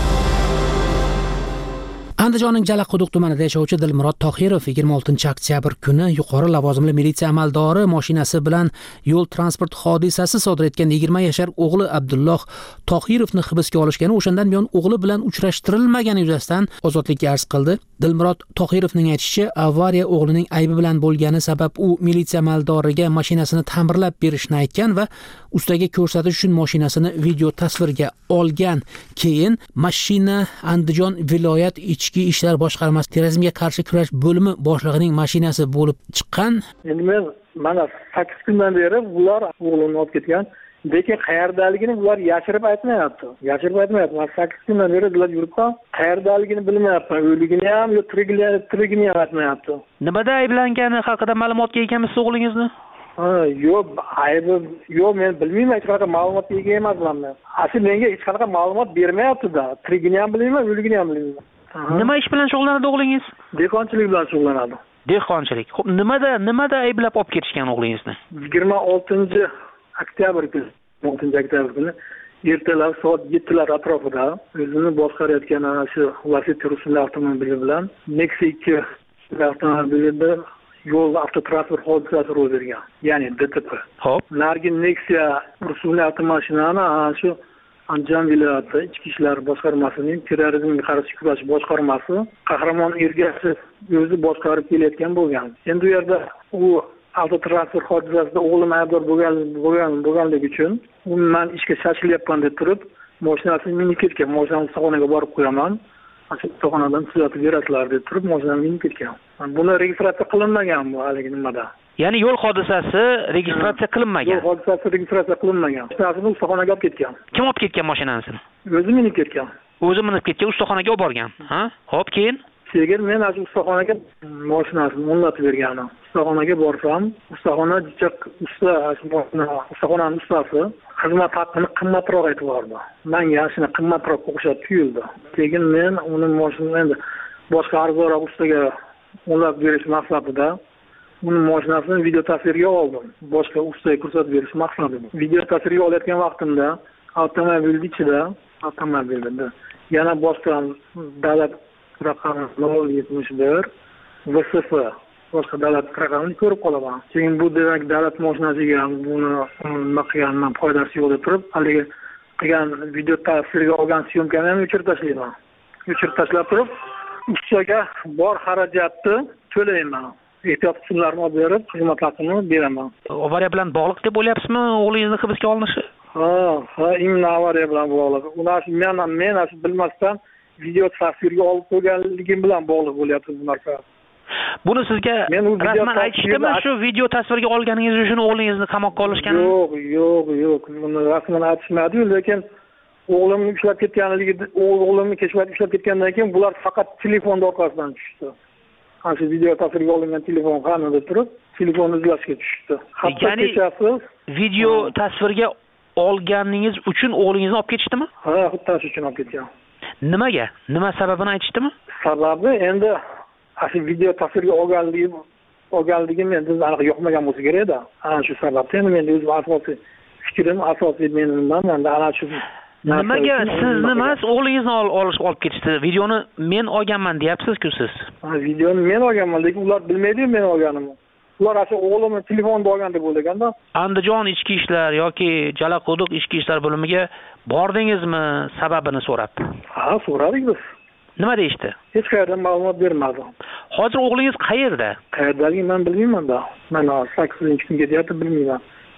Speaker 2: Andijonning Jalaquduq tumanida yashovchi Dilmurod Tohirov yigirma oltinchi oktyabr kuni yuqori lavozimli militsiya amaldori mashinasi bilan yo'l transport hodisasi sodir etgan yigirma yashar o'g'li Abdulloh Tohirovni hibsga olishgani, o'shandan buyon o'g'li bilan uchrashtirilmagani yuzasidan Ozodlikka arz qildi. Dilmurod Tohirovning aytishicha, avariya o'g'lining aybi bilan bo'lgani sabab u militsiya amaldoriga mashinasini ta'mirlab berishni aytgan va ustaga ko'rsatish uchun mashinasini video tasvirga olgan. Keyin mashina Andijon viloyat ichki ishlar boshqarmasi terrorizmga qarshi kurash bo'limi boshlig'ining mashinasi bo'lib chiqqan.
Speaker 8: Endi men mana sakkiz kundan beri ular o'g'limni olib ketgan. Lekin qayerdaligini ular yashirib aytmayapti. Yashirib aytmayapti. Men sakkiz kundan beri ular yuribman. Qayerdaligini bilmayapman. O'ligini ham yo tirigini tirigini ham aytmayapti.
Speaker 2: Nimada ayblangani haqida ma'lumotga egamisiz o'g'lingizni?
Speaker 8: Ha, yo'q, aybi yo'q, men bilmayman, hech qanaqa ma'lumotga ega emasman men. Asli menga hech qanaqa ma'lumot bermayapti-da. Tirigini ham bilmayman, o'ligini ham bilmayman.
Speaker 2: Nima ish bilan shug'ullanadi o'g'lingiz?
Speaker 8: Dehqonchilik bilan shug'ullanadi.
Speaker 2: Dehqonchilik. Xo'p, nimada nimada ayblab olib ketishgan o'g'lingizni?
Speaker 8: yigirma oltinchi oktyabr kuni, oltinchi oktyabr kuni ertalab soat yettilar atrofida o'zini boshqarayotgan ana shu Lacetti rusumli avtomobili bilan Nexia ikki avtomobilida yo'l avtotransport hodisasi ro'y bergan, ya'ni D T P.
Speaker 2: Xo'p,
Speaker 8: narigi Nexia rusumli avtomashinani ana shu Andijon viloyati ichki ishlar boshqarmasining terrorizmga qarshi kurash boshqarmasi Qahramon Ergashev o'zi boshqarib kelayotgan bo'lgan. Endi u yerda u avtotransport hodisasida o'g'lim aybdor bo'lgan bo'lgan bo'lganligi uchun u men ishga shoshilyapman deb turib, mashinasini minib ketgan. Mashinani ustaxonaga borib qo'yaman. Shu ustaxonadan tuzatib berasizlar deb turib, mashinani minib ketgan. Buni registratsiya qilinmagan bu haligi nimada.
Speaker 2: Ya'ni yo'l hodisasi registratsiya qilinmagan.
Speaker 8: Yo'l hodisasi registratsiya qilinmagan. Mashinasini ustaxonaga olib ketgan.
Speaker 2: Kim olib ketgan mashinasini?
Speaker 8: O'zi minib ketgan.
Speaker 2: O'zi minib ketgan, ustaxonaga olib borgan. Ha? Xo'p, keyin
Speaker 8: Sekin men shu ustaxonaga mashinasini o'rnatib berganim. Ustaxonaga borsam, ustaxona jichaq usta, ustaxonaning ustasi xizmat haqini qimmatroq aytib yubordi. Menga yashini qimmatroq o'xshab tuyuldi. Keyin men uni mashinani boshqa arzonroq ustaga o'rnatib berish maqsadida uni mashinasini video tasvirga oldim. Boshqa ustaga ko'rsatib berish maqsadida. Video tasvirga olayotgan vaqtimda avtomobil ichida, avtomobilda yana boshqa davlat raqami nol yetmish bir V S F boshqa davlat raqamini ko'rib qolaman. Keyin bu demak davlat mashinasiga buni nima qilganman foydasi yo'q deb turib, haligi qilgan video tasvirga olgan syomkani ham o'chirib tashlayman. O'chirib tashlab turib, ustaga bor xarajatni to'layman. Ehtiyot qismlarini olib berib, xizmat haqini beraman.
Speaker 2: Avariya bilan bog'liq deb o'ylayapsizmi o'g'lingizni hibsga olinishi?
Speaker 8: Ha, ha, imla avariya bilan bog'liq. Ular men men asli bilmasdan video tasvirga olib qo'yganligim bilan bog'liq bo'lyapti bu narsa.
Speaker 2: Buni sizga rasman aytishdimi, shu video tasvirga olganingiz uchun o'g'lingizni qamoqqa olishgani?
Speaker 8: Yo'q, yo'q, yo'q. Buni rasman aytishmadi-yu, lekin o'g'limni ushlab ketganligi, o'g'limni kechib ushlab ketgandan keyin bular faqat telefon orqasidan tushdi. Ana shu video tasvirga olingan telefon qanida turib, telefonni izlashga tushdi. Hatto kechasi
Speaker 2: video tasvirga olganingiz uchun o'g'lingizni olib ketishdimi?
Speaker 8: Ha, xuddi shu uchun olib ketgan.
Speaker 2: Nimaga? Nima sababini aytishdimi?
Speaker 8: Sababi endi asli video tasvirga olganligim olganligim endi aniq yoqmagan bo'lsa kerak-da. Ana shu sababdan men o'zim asosiy fikrim, asosiy mening nimam, endi ana shu
Speaker 2: nimaga sizni emas, o'g'lingizni olish olib ketishdi? Videoni men olganman deyapsiz-ku siz.
Speaker 8: Ha, videoni men olganman, lekin ular bilmaydi-ku men olganimni. Ular asli o'g'limni telefonda olgan deb o'ylaganda.
Speaker 2: Andijon ichki ishlar yoki Jalaquduq ichki ishlar bo'limiga bordingizmi sababini so'rab?
Speaker 8: Ha, so'radik biz.
Speaker 2: Nima deyishdi?
Speaker 8: Hech qayerdan ma'lumot bermadi.
Speaker 2: Hozir o'g'lingiz qayerda?
Speaker 8: Qayerdaligini men bilmayman-da. Mana sakkizinchi kunga deyapti, bilmayman.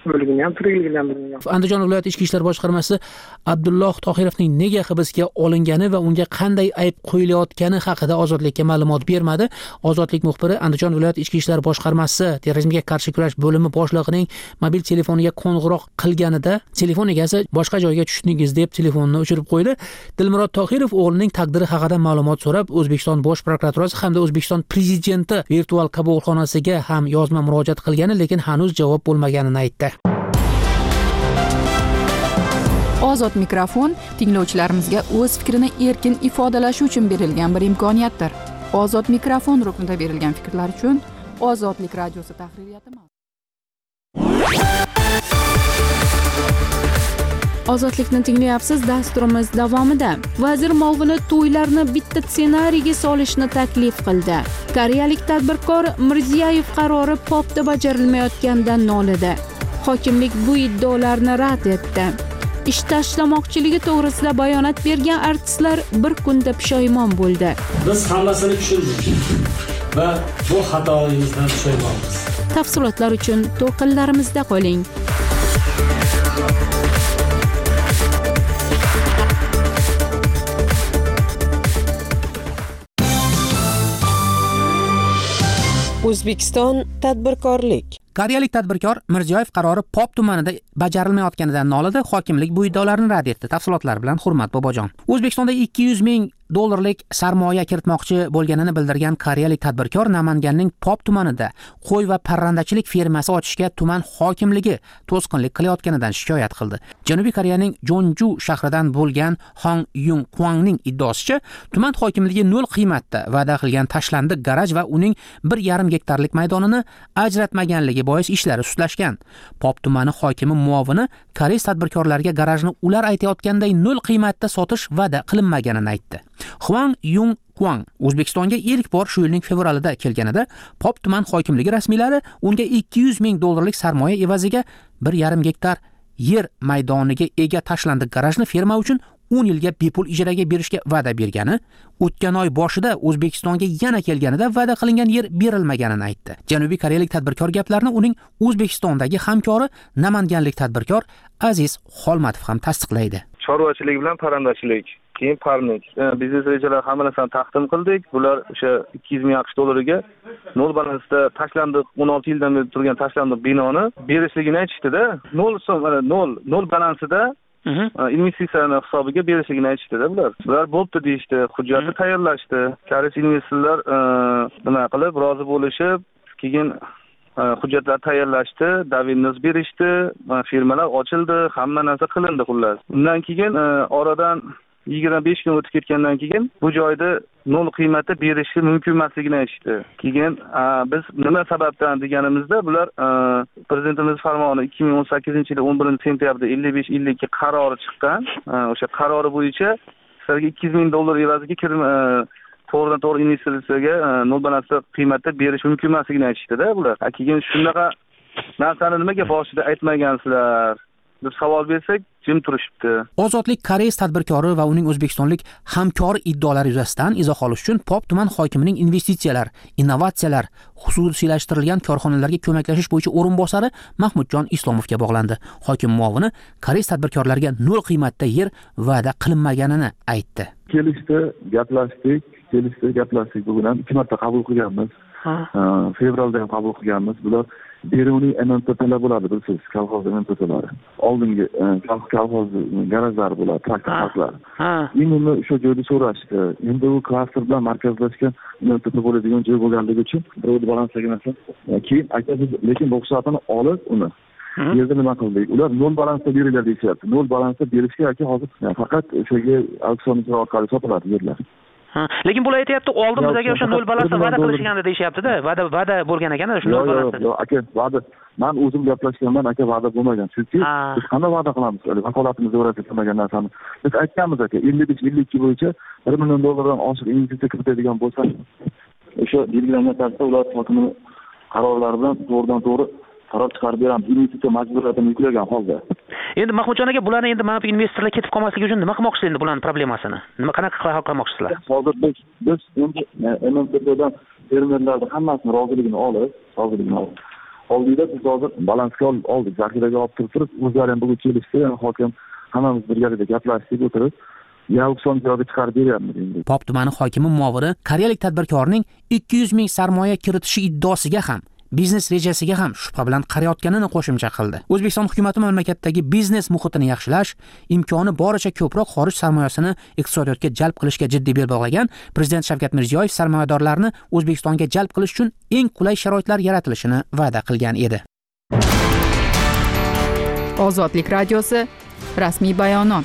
Speaker 8: o'ligini ham tirikligini ham bilmayman.
Speaker 2: Andijon viloyat ichki ishlar boshqarmasi Abdulloh Tohirovning nega hibsga olingani va unga qanday ayb qo'yilayotgani haqida Ozodlikka ma'lumot bermadi. Ozodlik muxbiri Andijon viloyat ichki ishlar boshqarmasi terrorizmga qarshi kurash bo'limi boshlig'ining mobil telefoniga qo'ng'iroq qilganida telefon egasi boshqa joyga tushdingiz deb telefonni o'chirib qo'ydi. Dilmurod Tohirov o'g'lining taqdiri haqida ma'lumot so'rab O'zbekiston Bosh prokuraturasi hamda O'zbekiston Prezidenti virtual qabulxonasiga ham yozma murojaat qilgani, lekin hanuz javob bo'lmaganini aytdi.
Speaker 6: Ozod mikrofon tinglovchilarimizga o'z fikrini erkin ifodalashi uchun berilgan bir imkoniyatdir. Ozod mikrofon ruknida berilgan fikrlar uchun Ozodlik radiosi tahririyati mavjud.
Speaker 1: Ozodlikni tinglayapsiz. Dasturimiz davomida vazir muovini to'ylarni bitta ssenariyga solishni taklif qildi. Koreyalik tadbirkor Mirziyoyev qarori popda bajarilmayotganidan nolidi. Hokimlik bu iddaolarni rad etdi. Ish tashlamoqchiligi to'g'risida bayonot bergan artistlar bir kunda pushaymon bo'ldi.
Speaker 10: Biz hammasini tushundik va bu xatoyimizdan pushaymonmiz.
Speaker 1: Tafsilotlar uchun to'lqinlarimizda qoling.
Speaker 7: O'zbekiston tadbirkorlik.
Speaker 2: Koreyalik tadbirkor Mirziyoyev qarori Pop tumanida bajarilmayotganidan nolidi. Hokimlik bu iddaolarni rad etdi. Tafsilotlar bilan Hurmat Bobojon. O'zbekistonda ikki yuz ming dollarlik sarmoya kiritmoqchi bo'lganini bildirgan koreyalik tadbirkor Namanganning Pop tumanida qo'y va parrandachilik fermasi ochishga tuman hokimligi to'sqinlik qilayotganidan shikoyat qildi. Janubiy Koreyaning Jonju shahridan bo'lgan Hong Yung Kwangning iddaosicha, tuman hokimligi nol qiymatda va'da qilgan tashlandiq garaj va uning bir yarim gektarlik maydonini ajratmaganligi bois ishlari sustlashgan. Pop tumani hokimi muovini koreys tadbirkorlarga garajni ular aytayotganday nol qiymatda sotish va'da qilinmaganini aytdi. Hwang Yung Kwang O'zbekistonga ilk bor shu yilning fevralida kelganida Pop tuman hokimligi rasmiylari unga ikki yuz ming dollarlik sarmoya evaziga bir yarim gektar yer maydoniga ega tashlandiq garajni ferma uchun o'n yilga bepul ijaraga berishga va'da bergani, o'tgan oy boshida O'zbekistonga yana kelganida va'da qilingan yer berilmaganini aytdi. Janubiy koreyalik tadbirkor gaplarini uning O'zbekistondagi hamkori Namanganlik tadbirkor Aziz Xolmatov ham tasdiqlaydi.
Speaker 11: Chorvachilik bilan parrandachilik, keyin parnik, biznes rejalar hammasini taqdim qildik. Bular o'sha ikki yuz ming aqsh dollariga nol balansda tashlandiq o'n olti yildan beri turgan tashlandiq binoni berishligini aytishdi-da. nol so'm, nol nol balansida investitsiyaning hisobiga berishligini aytishdi-da bular. Bular bo'pti deyishdi, hujjatni tayyorlashdi. Koreys investorlar nima qilib rozi bo'lishib, keyin hujjatlar tayyorlashdi, davinniz berishdi, firmalar ochildi, hamma narsa qilindi xullas. Undan keyin oradan yigirma besh kun o'tib ketgandan keyin bu joyda nol qiymatda berishi mumkin emasligini aytishdi. Keyin biz nima sababdan deganimizda bular prezidentimiz farmoni ikki ming o'n sakkizinchi yil o'n birinchi sentyabrda ellik besh ellik ikki qarori chiqqan. O'sha qarori bo'yicha sizlarga ikki yuz ming dollar evaziga kirma to'g'ridan to'g'ri investitsiyaga nol balansda qiymatda berish mumkin emasligini aytishdi-da bular. Keyin shunaqa narsani nimaga boshida aytmagansizlar deb savol bersak, jim turishibdi.
Speaker 2: Ozodlik koreys tadbirkori va uning o'zbekistonlik hamkori iddaolari yuzasidan izoh olish uchun Pop tuman hokimining investitsiyalar, innovatsiyalar, xususiylashtirilgan korxonalarga ko'maklashish bo'yicha o'rinbosari Mahmudjon Islomovga bog'landi. Hokim muovini koreys tadbirkorlarga nol qiymatda yer va'da qilinmaganini aytdi.
Speaker 12: Kelishdi, gaplashdik, kelishdi, gaplashdik. Bugun ham ikki marta qabul qilganmiz. Fevralda ham qabul qilganmiz. Bular Beruniy M M T P'lar bo'ladi, bilsiz, kolxoz M M T P'lari. Oldingi kolxoz garajlari bo'ladi, traktor parklari. Endi o'sha joyda so'rashdi. Endi u klaster bilan markazlashgan M M T P bo'ladigan joy bo'lganligi uchun ro'd balanslaganasi. Keyin aytadi, lekin ruxsatini olib uni yerda nima qildik? Ular nol balansda beriladi deyapti. Nol balansda berishga yoki hozir faqat o'shaga auksion orqali sotiladi yerlar.
Speaker 2: Ha, lekin bular aytayapti, oldimizga o'sha nol balansda va'da qilishganda deyapti-da. Va'da va'da bo'lgan ekan o'sha nol balansda.
Speaker 12: Yo'q, aka, va'da. Men o'zim gaplashganman, aka, va'da bo'lmagan. Chunki biz qanday va'da qilamiz? Vakolatimizni o'rnatilmagan narsani. Biz aytganmiz, aka, ellik besh ellik ikki bo'yicha bir million dollardan oshiq investitsiya kiritadigan bo'lsa, o'sha belgilangan tarzda ular hokimi qarorlari bilan to'g'ridan to'g'ri qaror chiqarib beramiz. Investitsiya majburiyatini yuklagan holda.
Speaker 2: Endi Mahmudjon aka, bularni endi mana bu investorlar ketib qolmasligi uchun nima qilmoqchisiz endi bularning problemasini? Nima qanaqa hal qilmoqchisizlar?
Speaker 12: Hozir biz biz endi M M T P'dan fermerlarning hammasini roziligini olib, roziligini olib, oldingda biz hozir balansga oldik, zaxiraga olib turib, o'zlari ham bugun kelishdi, hokim hammamiz birgalikda gaplashdik, o'tirib yalqson joyga chiqarib beryapmiz endi.
Speaker 2: Pop tumani hokimi muovini koreyalik tadbirkorning ikki yuz ming sarmoya kiritishi iddaosiga ham, biznes rejasiga ham shubha bilan qarayotganini qo'shimcha qildi. O'zbekiston hukumatı mamlakatdagi biznes muhitini yaxshilash, imkoni boricha ko'proq xorij sarmoyasini iqtisodiyotga jalb qilishga jiddiy bel bog'lagan Prezident Shavkat Mirziyoyev sarmoyadorlarni O'zbekistonga jalb qilish uchun eng qulay sharoitlar yaratilishini va'da qilgan edi.
Speaker 6: Ozodlik radiosi rasmiy bayonot.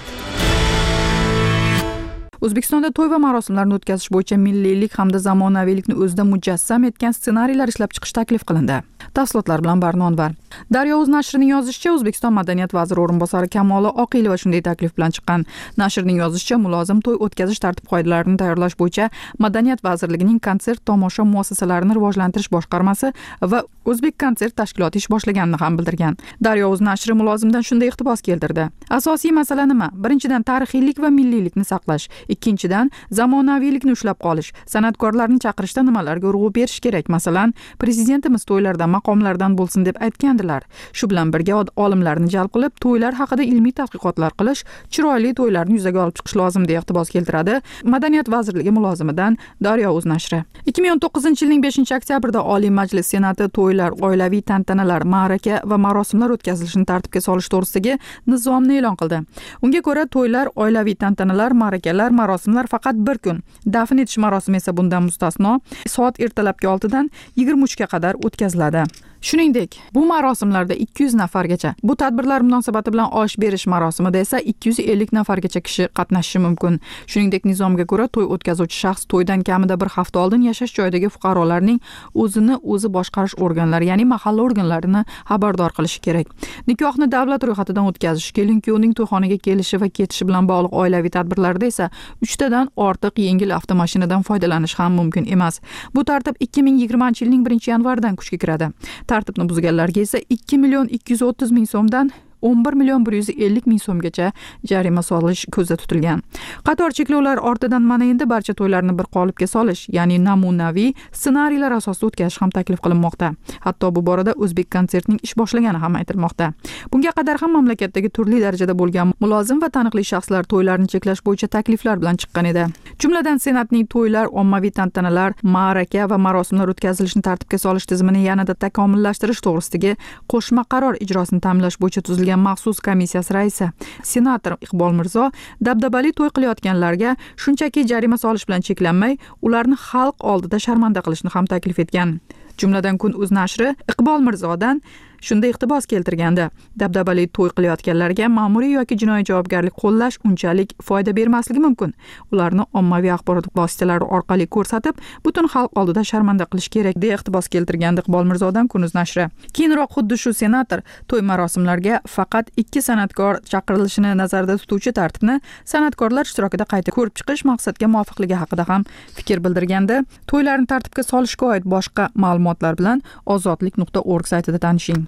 Speaker 6: O'zbekistonda to'y va marosimlarni o'tkazish bo'yicha milliylik hamda zamonaviylikni o'zida mujassam etgan ssenariylar ishlab chiqish taklif qilindi. Tafsilotlar bilan Barnon var. Daryo.uz nashrining yozishicha, O'zbekiston madaniyat vaziri o'rinbosari Kamola Oqilova shunday taklif bilan chiqqan. Nashrning yozishicha, mulozim to'y o'tkazish tartib-qoidalarini tayyorlash bo'yicha Madaniyat vazirligining konsert tomosha muassasalarini rivojlantirish boshqarmasi va O'zbek konsert tashkiloti ish boshlaganini ham bildirgan. Daryo.uz nashri mulozimdan shunday iqtibos keltirdi. Asosiy masala nima? Birinchidan, tarixiylik va milliylikni saqlash. Ikkinchidan, zamonaviylikni ushlab qolish. San'atkorlarni chaqirishda nimalarga urg'u berish kerak? Masalan, prezidentimiz to'ylarda maqomlardan bo'lsin deb aytgandilar. Shu bilan birga olimlarni jalb qilib, to'ylar haqida ilmiy tadqiqotlar qilish, chiroyli to'ylarni yuzaga olib chiqish lozim deya iqtibos keltiradi Madaniyat vazirligi mulozimidan Daryo.uz nashri. ikki ming o'n to'qqizinchi yilning beshinchi oktyabrida Oliy Majlis Senati to'ylar, oilaviy tantanalar, ma'raka va marosimlar o'tkazilishini tartibga solish to'g'risidagi nizomni e'lon qildi. Unga ko'ra, to'ylar, oilaviy tantanalar, ma'rakalar, marosimlar faqat bir kun, dafn etish marosimi esa bundan mustasno, soat ertalabki oltidan yigirma uchga qadar o'tkaziladi. Shuningdek, bu marosimlarda ikki yuz nafargacha, bu tadbirlar munosabati bilan osh berish marosimida esa ikki yuz ellik nafargacha kishi qatnashishi mumkin. Shuningdek, nizomga ko'ra, to'y o'tkazuvchi shaxs to'ydan kamida bir hafta oldin yashash joyidagi fuqarolarning o'zini o'zi boshqarish organlari, ya'ni mahalla organlarini xabardor qilishi kerak. Nikohni davlat ro'yxatidan o'tkazish, kelin-kuyovning to'yxonaga kelishi va ketishi bilan bog'liq oilaviy tadbirlarda esa uchtadan ortiq yengil avtomashinadan foydalanish ham mumkin emas. Bu tartib ikki ming yigirmanchi yilning birinchi yanvaridan kuchga kiradi. Tartibni buzganlarga esa ikki million ikki yuz o'ttiz ming so'mdan o'n bir million bir yuz ellik ming so'mgacha jarima solish ko'zda tutilgan. Qator cheklovlar ortidan mana endi barcha to'ylarni bir qolipga solish, ya'ni namunaviy ssenariylar asosida o'tkazish ham taklif qilinmoqda. Hatto bu borada O'zbek konsertning ish boshlagani ham aytilmoqda. Bunga qadar ham mamlakatdagi turli darajada bo'lgan mulozim va taniqli shaxslar to'ylarni cheklash bo'yicha takliflar bilan chiqqan edi. Jumladan, Senatning to'ylar, ommaviy tantanalar, ma'raka va marosimlar o'tkazilishini tartibga solish tizimini yanada takomillashtirish to'g'risidagi qo'shma qaror ijrosini ta'minlash bo'yicha tuzilgan maxsus komissiyasi raisi senator Iqbol Mirzo dabdabali to'y qilayotganlarga shunchaki jarima solish bilan cheklanmay, ularni xalq oldida sharmanda qilishni ham taklif etgan. Jumladan, Kun.uz nashri Iqbol Mirzodan shunday iqtibos keltirganda, dabdabali to'y qilayotganlarga ma'muriy yoki jinoiy javobgarlik qo'llash unchalik foyda bermasligi mumkin. Ularni ommaviy axborot vositalari orqali ko'rsatib, butun xalq oldida sharmanda qilish kerak deya iqtibos keltirgandi Iqbol Mirzodan Kun.uz nashri. Keyinroq xuddi shu senator to'y marosimlarga faqat ikki san'atkor chaqirilishini nazarda tutuvchi tartibni san'atkorlar ishtirokida qayta ko'rib chiqish maqsadga muvofiqligi haqida ham fikr bildirganda, to'ylarni tartibga solishga oid boshqa ma'lumotlar bilan ozodlik nuqta org saytida tanishing.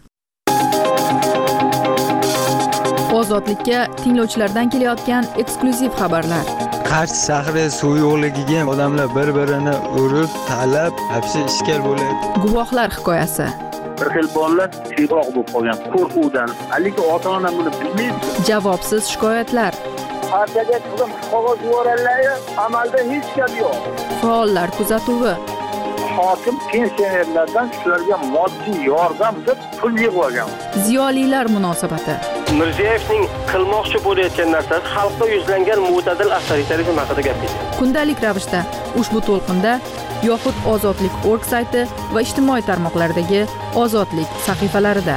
Speaker 6: Ozodlikka tinglovchilardan kelayotgan eksklyuziv xabarlar.
Speaker 13: Qarshi shahri suv yo'qligiga odamlar bir-birini urib, talab, hapsi ishkal bo'lyapti.
Speaker 6: Guvohlar hikoyasi.
Speaker 14: Bir xil bolalar tiyroq bo'lib qolgan qo'rquvdan, haligi ota-ona buni bilmaydi.
Speaker 6: Javobsiz shikoyatlar.
Speaker 14: Partiyaga qizim qog'oz yuborganlar, amalda hech gap yo'q.
Speaker 6: Faollar kuzatuvi.
Speaker 14: Hokim pensionerlardan shularga moddiy yordam deb pul yig'ib olgan.
Speaker 6: Ziyolilar munosabati.
Speaker 15: Mirziyoyevning qilmoqchi bo'layotgan narsasi xalqqa yuzlangan mo'tadil avtoritarizm haqida gapirdi.
Speaker 6: Kundalik ravishda ushbu to'lqinda yoxud ozodlik nuqta org sayti va ijtimoiy tarmoqlardagi Ozodlik sahifalarida.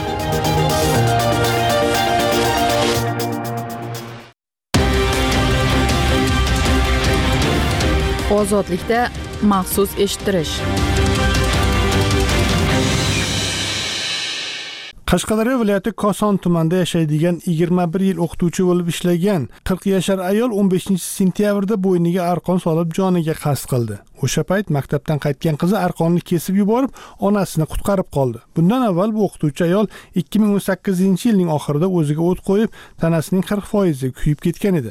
Speaker 6: Ozodlikda maxsus eshittirish.
Speaker 4: Qashqadaryo viloyati Koson tumanida yashaydigan yigirma bir yil o'qituvchi bo'lib ishlagan qirq yashar ayol o'n beshinchi sentyabrda bo'yniga arqon solib joniga qasd qildi. O'sha payt maktabdan qaytgan qizi arqonni kesib yuborib, onasini qutqarib qoldi. Bundan avval bu o'qituvchi ayol ikki ming o'n sakkizinchi yilning oxirida o'ziga o't qo'yib, tanasining qirq foizi kuyib ketgan edi.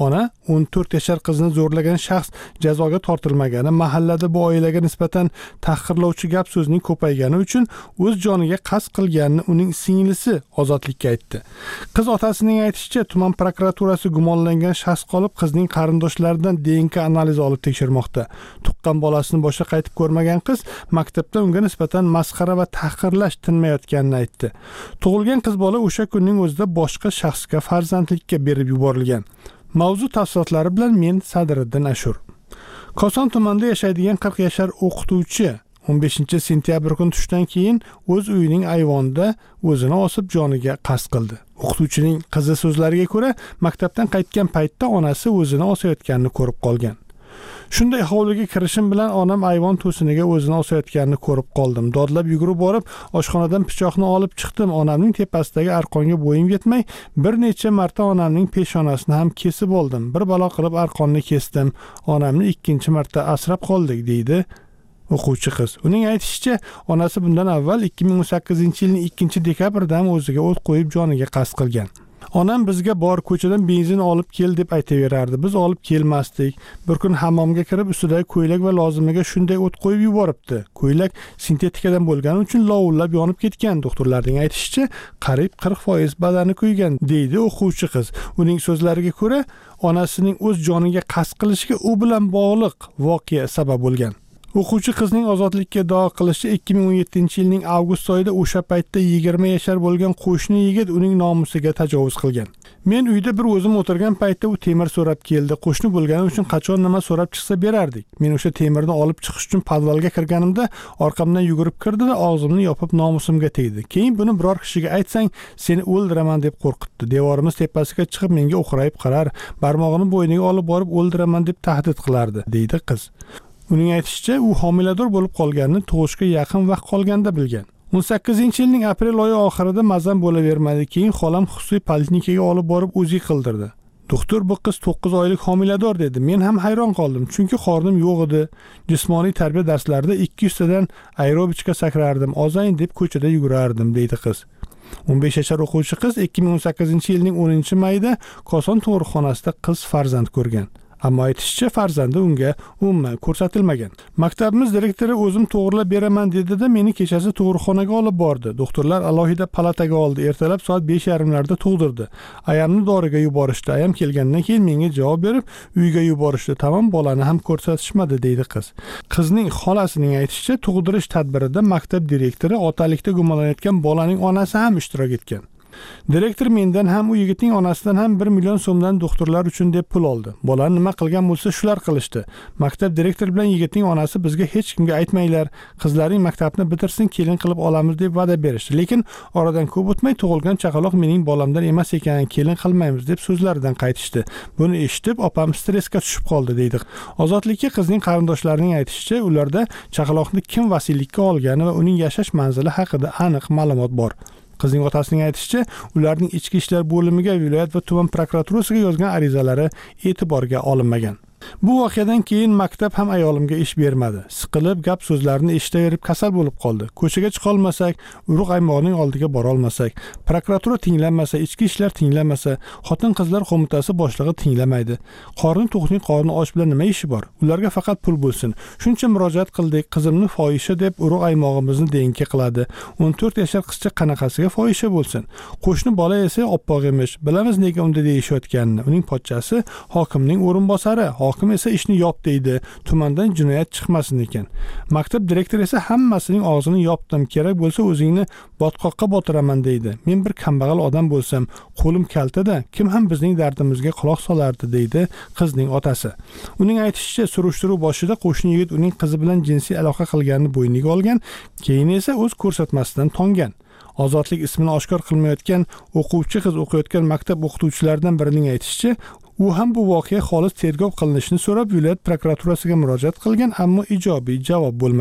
Speaker 4: Ona o'n to'rt yashar qizni zo'rlagan shaxs jazoga tortilmagani, mahallada bu oilaga nisbatan tahqirlovchi gap so'zning ko'paygani uchun o'z joniga qasd qilganini uning singlisi ozodlikka aytdi. Qiz otasining aytishicha, tuman prokuraturasi gumonlangan shaxs qolib, qizning qarindoshlaridan D N K analizi olib tekshirmoqda. Tuqqan bolasini boshqa qaytib ko'rmagan qiz maktabda unga nisbatan masxara va tahqirlash tinmayotganini aytdi. Tug'ilgan qiz bola o'sha kunning o'zida boshqa shaxsga farzandlikka berib yuborilgan. Mavzu tafsilotlari bilan men Sadriddin Ashur. Koson tumanida yashaydigan qirq yashar o'qituvchi o'n beshinchi sentyabr kuni tushdan keyin o'z uyining ayvonida o'zini osib joniga qasd qildi. O'qituvchining qizi so'zlariga ko'ra, maktabdan qaytgan paytda onasi o'zini osayotganini ko'rib qolgan. Shunday hovliga kirishim bilan onam ayvon to'siniga o'zini osayotganini ko'rib qoldim. Dodlab yugurib borib, oshxonadan pichoqni olib chiqdim. Onamning tepasidagi arqonga bo'yim yetmay, bir necha marta onamning peshonasini ham kesib oldim. Bir balo qilib arqonni kesdim. Onamni ikkinchi marta asrab qoldik, deydi o'quvchi qiz. Uning aytishicha, onasi bundan avval ikki ming o'n sakkizinchi yilning ikkinchi dekabrida ham o'ziga o't qo'yib joniga qasd qilgan. Onam bizga bor ko'chadan benzin olib kel deb aytaverardi. Biz olib kelmasdik. Bir kun hammomga kirib ustidagi ko'ylak va lozimiga shunday o't qo'yib yuboribdi. Ko'ylak sintetikadan bo'lgani uchun lovullab yonib ketgan. Doktorlarning aytishicha, qariyb qirq foiz badani kuygan, deydi o'quvchi qiz. Uning so'zlariga ko'ra, onasining o'z joniga qasd qilishiga u bilan bog'liq voqea sabab bo'lgan. O'quvchi qizning ozodlikka da'vo qilishicha, ikki ming o'n yettinchi yilning avgust oyida o'sha paytda yigirma yashar bo'lgan qo'shni yigit uning nomusiga tajovuz qilgan. Men uyda bir o'zim o'tirgan paytda u temir so'rab keldi. Qo'shni bo'lgani uchun qachon nima so'rab chiqsa berardik. Men o'sha temirni olib chiqish uchun podvalga kirganimda orqamdan yugurib kirdi va og'zimni yopib nomusimga tegdi. Keyin buni biror kishiga aytsang, seni o'ldiraman deb qo'rqitdi. Devorimiz tepasiga chiqib menga o'qrayib qarar, barmog'ini bo'yniga olib borib o'ldiraman deb tahdid qilardi, deydi qiz. Uning aytishicha, u homilador bo'lib qolganini tug'ishga yaqin vaqt qolganda bilgan. o'n sakkizinchi yilning aprel oyi oxirida mazam bo'lavermadi. Keyin xolam xususiy poliklinikaga olib borib o'zi qildirdi. Doktor bu qiz to'qqiz oylik homilador dedi. Men ham hayron qoldim, chunki qornim yo'q edi. Jismoniy tarbiya darslarida ikki yuz tadan aerobikga sakrardim, ozayin deb ko'chada yugurardim, deydi qiz. o'n besh yashar o'quvchi qiz ikki ming o'n sakkizinchi yilning o'ninchi mayida Koson tug'ruqxonasida qiz farzand ko'rgan. Ammo aytishicha, farzandi unga umuman ko'rsatilmagan. Maktabimiz direktori o'zim to'g'rilab beraman dedi-da, meni kechasi tug'ruqxonaga olib bordi. Doktorlar alohida palataga oldi. Ertalab soat besh yarim larda tug'dirdi. Ayamni doriga yuborishdi. Ayam kelgandan keyin menga javob berib, uyga yuborishdi. Tamom, bolani ham ko'rsatishmadi, deydi qiz. Qizning xolasining aytishicha, tug'dirish tadbirida maktab direktori otalikda gumonlanayotgan bolaning onasi ham ishtirok etgan. Direktor mendan ham u yigitning onasidan ham bir million so'mdan doktorlar uchun deb pul oldi. Bolani nima qilgan bo'lsa shular qilishdi. Maktab direktori bilan yigitning onasi bizga hech kimga aytmanglar, qizlaring maktabni bitirsin, kelin qilib olamiz deb va'da berishdi. Lekin oradan ko'p o'tmay tug'ilgan chaqaloq mening bolamdan emas ekan, kelin qilmaymiz deb so'zlaridan qaytishdi. Buni eshitib opam stressga tushib qoldi, deydi. Ozodlikka qizning qarindoshlarining aytishicha, ularda chaqaloqni kim vasiylikka olgani va uning yashash manzili haqida aniq ma'lumot bor. Qizning otasining aytishicha, ularning ichki ishlar bo'limiga, viloyat va tuman prokuraturasiga yozgan arizalari e'tiborga olinmagan. Bu voqeadan keyin maktab ham ayolimga ish bermadi. Siqilib gap so'zlarini eshitaverib kasal bo'lib qoldi. Ko'chaga chiqa olmasak, urug' aymog'ining oldiga bora olmasak, prokuratura tinglanmasa, ichki ishlar tinglanmasa, xotin-qizlar qo'mitasi boshlig'i tinglamaydi. Qorni to'qning qorni och bilan nima ishi bor? Ularga faqat pul bo'lsin. Shuncha murojaat qildik, qizimni fohisha deb urug' aymog'imizni denki qiladi. o'n to'rt yashar qizcha qanaqasiga fohisha bo'lsin? Qo'shni bola esa oppoq emish. Bilamiz nega unda deyishayotganini. Uning pochchasi hokimning o'rinbosari. Hokim esa ishni yop deydi, tumandan jinoyat chiqmasin ekan. Maktab direktori esa hammasining og'zini yopdim, kerak bo'lsa o'zingni botqoqqa botiraman deydi. Men bir kambag'al odam bo'lsam, qo'lim kaltada, kim ham bizning dardimizga quloq solardi, deydi qizning otasi. Uning aytishicha, surishtiruv boshida qo'shni yigit uning qizi bilan jinsiy aloqa qilganini bo'yniga olgan, keyin esa o'z ko'rsatmasidan tongan. Ozodlik ismini oshkor qilmayotgan o'quvchi qiz o'qiyotgan maktab o'qituvchilaridan birining aytishicha, u ham bu voqea xolis tergov qilinishini so'rab viloyat prokuraturasiga murojaat qilgan, ammo ijobiy javob bo'lmagan.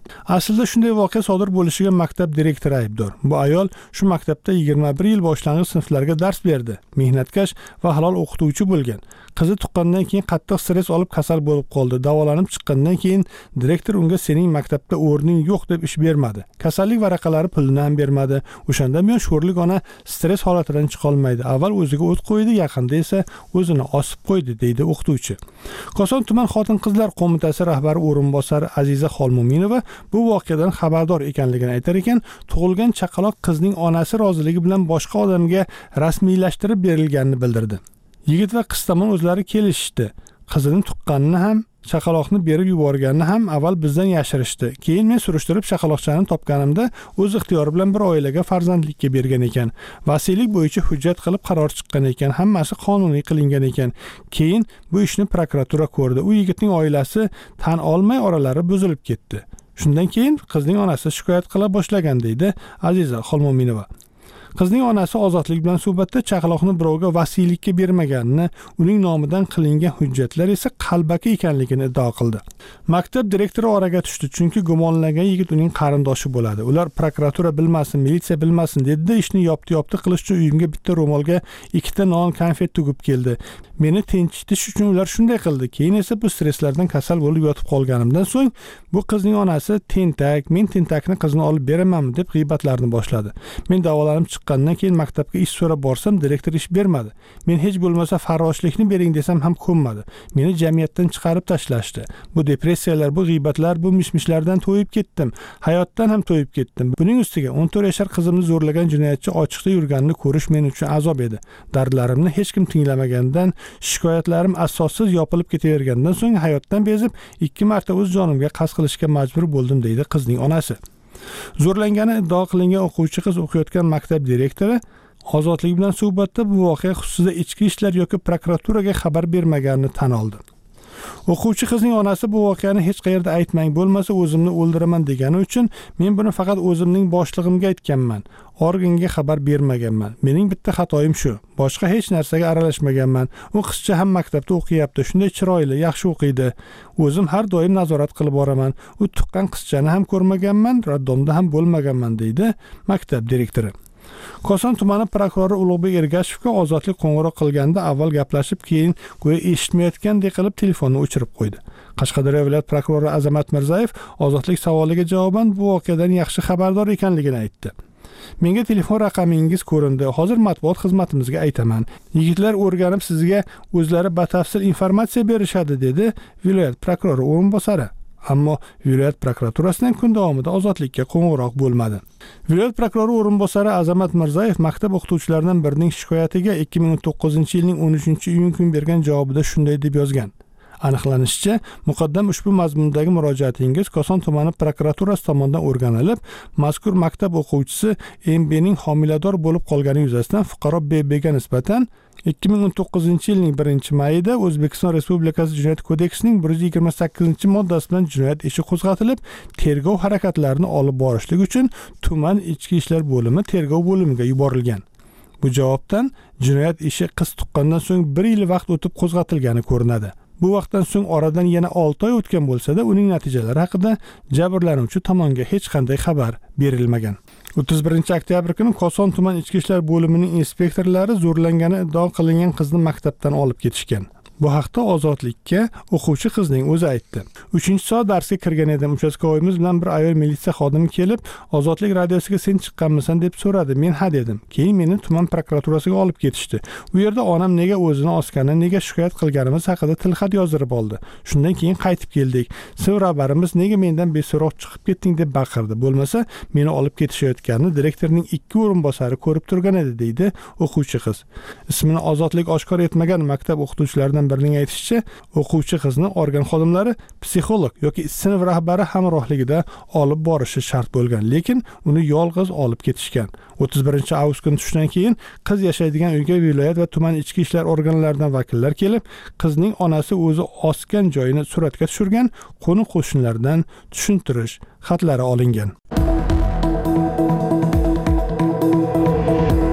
Speaker 4: Aslida shunday voqea sodir bo'lishiga maktab direktori aybdor. Bu ayol shu maktabda yigirma bir yil boshlang'ich sinflarga dars berdi. Mehnatkash va halol o'qituvchi bo'lgan. Qizi tuqqandan keyin qattiq stress olib kasal bo'lib qoldi. Davolanib chiqqandan keyin direktor unga sening maktabda o'rning yo'q deb ish bermadi. Kasallik varaqalari pulini ham bermadi. O'shandan buyon sho'rlik ona stress holatidan chiqa olmaydi. Avval o'ziga o't qo'ydi, yaqinda esa o'zini osib qo'ydi, deydi o'qituvchi. Koson tuman xotin-qizlar qo'mitasi rahbari o'rinbosari Aziza Xolmominova bu voqeadan xabardor ekanligini aytar ekan, tug'ilgan chaqaloq qizning onasi roziligi bilan boshqa odamga rasmiylashtirib berilganini bildirdi. Yigit va qiz tomon o'zlari kelishdi. Qizining tuqqanini ham, chaqaloqni berib yuborganini ham avval bizdan yashirishdi. Keyin men surishtirib chaqaloqchani topganimda o'z ixtiyori bilan bir oilaga farzandlikka bergan ekan. Vasiylik bo'yicha hujjat qilib qaror chiqqan ekan, hammasi qonuniy qilingan ekan. Keyin bu ishni prokuratura ko'rdi. U yigitning oilasi tan olmay oralari buzilib ketdi. Shundan keyin qizning onasi shikoyat qila boshlagan, deydi Aziza Xolmominova. Qizning onasi ozodlik bilan suhbatda chaqaloqni birovga vasiylikka bermaganini, uning nomidan qilingan hujjatlar esa qalbaki ekanligini iddao qildi. Maktab direktori oraga tushdi, chunki gumonlangan yigit uning qarindoshi bo'ladi. Ular prokuratura bilmasin, militsiya bilmasin dedi, ishni yopti-yopti qilish uchun uyimga bitta ro'molga ikkita non, konfet tugib keldi. Meni tinchitish uchun ular shunday qildi. Keyin esa bu stresslardan kasal bo'lib yotib qolganimdan so'ng bu qizning onasi tentak, men tentakni qizni olib beramanmi deb g'iybatlarni boshladi. Men davolanib chiqqandan keyin maktabga ish so'rab borsam, direktor ish bermadi. Men hech bo'lmasa farroshlikni bering desam ham ko'nmadi. Meni jamiyatdan chiqarib tashlashdi. Bu depressiyalar, bu g'iybatlar, bu mishmishlardan to'yib ketdim. Hayotdan ham to'yib ketdim. Buning ustiga o'n to'rt yashar qizimni zo'rlagan jinoyatchi ochiqda yurganini ko'rish men uchun azob edi. Dardlarimni hech kim tinglamagandan, shikoyatlarim asossiz yopilib ketavergandan so'ng hayotdan bezib, ikki marta o'z jonimga qasd qilishga majbur bo'ldim, deydi qizning onasi. Zo'rlangani iddao qilingan o'quvchi qiz o'qiyotgan maktab direktori ozodlik bilan suhbatda bu voqea xususida ichki ishlar yoki prokuraturaga xabar bermaganini tan oldi. O'quvchi qizning onasi bu voqeani hech qayerda aytmang, bo'lmasa o'zimni o'ldiraman degani uchun men buni faqat o'zimning boshlig'imga aytganman. Organga xabar bermaganman. Mening bitta xatoyim shu. Boshqa hech narsaga aralashmaganman. U qizcha ham maktabda o'qiyapti, shunday chiroyli, yaxshi o'qiydi. O'zim har doim nazorat qilib boraman. U tuqqan qizchani ham ko'rmaganman, raddomda ham bo'lmaganman, deydi maktab direktori. Koson tumani prokurori Ulug'bek Ergashevga ozodlik qo'ng'iroq qilganda avval gaplashib, keyin go'yo eshitmayotgandek qilib telefonni o'chirib qo'ydi. Qashqadaryo viloyat prokurori Azamat Mirzayev ozodlik savoliga javoban bu voqeadan yaxshi xabardor ekanligini aytdi. Menga telefon raqamingiz ko'rindi. Hozir matbuot xizmatimizga aytaman. Yigitlar o'rganib sizga o'zlari batafsil informatsiya berishadi, dedi viloyat prokurori o'rinbosari. Ammo viloyat prokuraturasidan kun davomida ozodlikka qo'ng'iroq bo'lmadi. Viloyat prokurori o'rinbosari Azamat Mirzayev maktab o'qituvchilaridan birining shikoyatiga ikki ming o'n to'qqizinchi yilning o'n uchinchi iyun kuni bergan javobida shunday deb yozgan. Aniqlanishicha, muqaddam ushbu mazmundagi murojaatingiz Koson tumani prokuraturasi tomonidan o'rganilib, mazkur maktab o'quvchisi M B ning homilador bo'lib qolgani yuzasidan fuqaro B B ga nisbatan ikki ming o'n to'qqizinchi yilning birinchi mayida O'zbekiston Respublikasi Jinoyat kodeksining bir yuz yigirma sakkizinchi moddasi bilan jinoyat ishi qo'zg'atilib, tergov harakatlarini olib borishlik uchun tuman ichki ishlar bo'limi tergov bo'limiga yuborilgan. Bu javobdan jinoyat ishi qiz tuqqandan so'ng bir yil vaqt o'tib qo'zg'atilgani ko'rinadi. Bu vaqtdan so'ng oradan yana olti oy o'tgan bo'lsa-da, uning natijalari haqida jabrlanuvchi tomonga hech qanday xabar berilmagan. o'ttiz birinchi oktyabr kuni Koson tuman ichki ishlar bo'limining inspektorlari zo'rlangani iddao qilingan qizni maktabdan olib ketishgan. Bu haqda Ozodlikka o'quvchi qizning o'zi aytdi. uchinchi soat darsga kirgan edim. Uchastkovoyimiz bilan bir ayol militsiya xodimi kelib, Ozodlik radiosiga sen chiqqanmisan deb so'radi. Men ha dedim. Keyin meni tuman prokuraturasiga olib ketishdi. U yerda onam nega o'zini osganini, nega shikoyat qilganimiz haqida tilxat yozdirib oldi. Shundan keyin qaytib keldik. Sinf rahbarimiz nega mendan beso'roq chiqib ketding deb baqirdi. Bo'lmasa, meni olib ketishayotganini direktorning ikki o'rinbosari ko'rib turgan edi, deydi o'quvchi qiz. Ismini Ozodlik oshkor etmagan maktab o'qituvchilaridan birining aytishicha, o'quvchi qizni organ xodimlari psixolog yoki sinf rahbari hamrohligida olib borishi shart bo'lgan, lekin uni yolg'iz olib ketishgan. o'ttiz birinchi avgust kuni tushdan keyin qiz yashaydigan uyga viloyat va tuman ichki ishlar organlaridan vakillar kelib, qizning onasi o'zi osgan joyini suratga tushirgan, qo'ni qo'shnilardan tushuntirish xatlari olingan.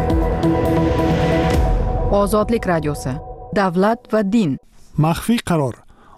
Speaker 6: Ozodlik radiosi. Davlat va din.
Speaker 4: Maxfiy qaror.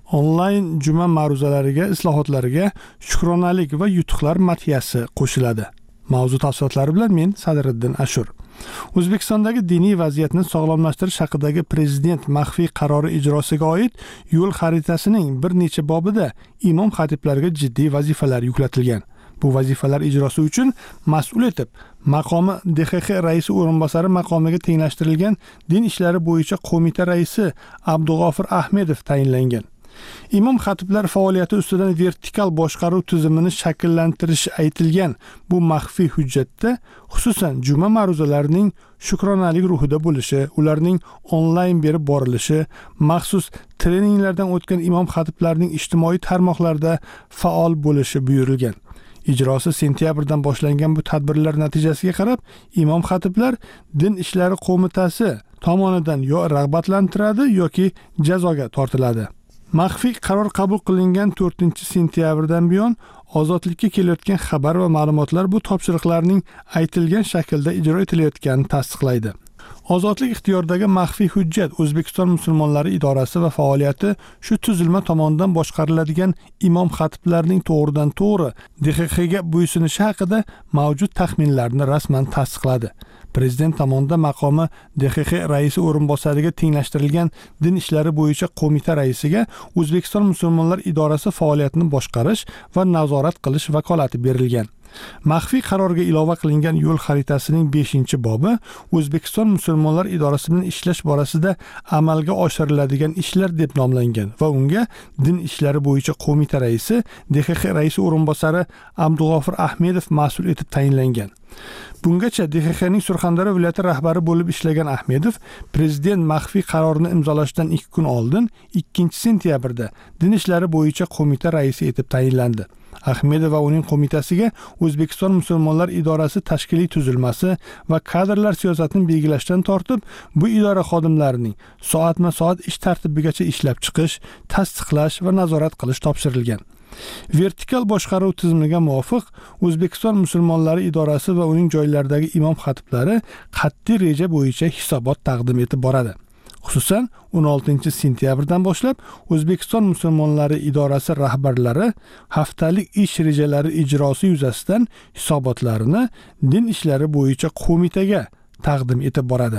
Speaker 4: onlayn juma ma'ruzalariga, islohotlariga shukronalik va yutuqlar madhiyasi qo'shiladi. Mavzu tafsilotlari bilan men Sadriddin Ashur. O'zbekistondagi diniy vaziyatni sog'lomlashtirish haqidagi prezident maxfiy qarori ijrosiga oid yo'l xaritasining bir necha bobida imom xatiblarga jiddiy vazifalar yuklatilgan. Bu vazifalar ijrosi uchun mas'ul etib maqomi D X X raisi o'rinbosari maqomiga tenglashtirilgan din ishlari bo'yicha qo'mita raisi Abdug'ofir Ahmedov tayinlangan. Imom xatiblar faoliyati ustidan vertikal boshqaruv tizimini shakllantirish aytilgan bu maxfiy hujjatda xususan juma ma'ruzalarining shukronalik ruhida bo'lishi, ularning onlayn berib borilishi, maxsus treninglardan o'tgan imom xatiblarning ijtimoiy tarmoqlarda faol bo'lishi buyurilgan. Ijrosi sentyabrdan boshlangan bu tadbirlar natijasiga qarab, imom xatiblar din ishlari qo'mitasi tomonidan yo rag'batlantiradi yoki jazoga tortiladi. Maxfiy qaror qabul qilingan to'rtinchi sentyabrdan buyon ozodlikka kelayotgan xabar va ma'lumotlar bu topshiriqlarning aytilgan shaklda ijro etilayotganini tasdiqlaydi. Ozodlik ixtiyoridagi maxfiy hujjat O'zbekiston musulmonlari idorasi va faoliyati shu tuzilma tomonidan boshqariladigan imom xatiblarning to'g'ridan to'g'ri D X X ga bo'ysunishi haqida mavjud taxminlarni rasman tasdiqladi. Prezident tomonidan maqomi D X X raisi o'rinbosariga tenglashtirilgan din ishlari bo'yicha qo'mita raisiga O'zbekiston musulmonlar idorasi faoliyatini boshqarish va nazorat qilish vakolati berilgan. Maxfiy qarorga ilova qilingan yo'l xaritasining beshinchi bobi O'zbekiston musulmonlar idorasi bilan ishlash borasida amalga oshiriladigan ishlar deb nomlangan va unga din ishlari bo'yicha qo'mita raisi D X X raisi o'rinbosari Abdug'ofir Ahmedov mas'ul etib tayinlangan. Bungacha D X Xning Surxondaryo viloyati rahbari bo'lib ishlagan Ahmedov prezident maxfiy qarorini imzolashdan ikki kun oldin ikkinchi sentyabrda din ishlari bo'yicha qo'mita raisi etib tayinlandi. Ahmedov va uning qo'mitasiga O'zbekiston musulmonlar idorasi tashkiliy tuzilmasi va kadrlar siyosatini belgilashdan tortib, bu idora xodimlarining soatma-soat ish tartibigacha ishlab chiqish, tasdiqlash va nazorat qilish topshirilgan. Vertikal boshqaruv tizimiga muvofiq O'zbekiston musulmonlari idorasi va uning joylaridagi imom xatiblari qat'iy reja bo'yicha hisobot taqdim etib boradi. Xususan o'n oltinchi sentyabrdan boshlab O'zbekiston musulmonlari idorasi rahbarlari haftalik ish rejalari ijrosi yuzasidan hisobotlarini din ishlari bo'yicha qo'mitaga taqdim etib boradi.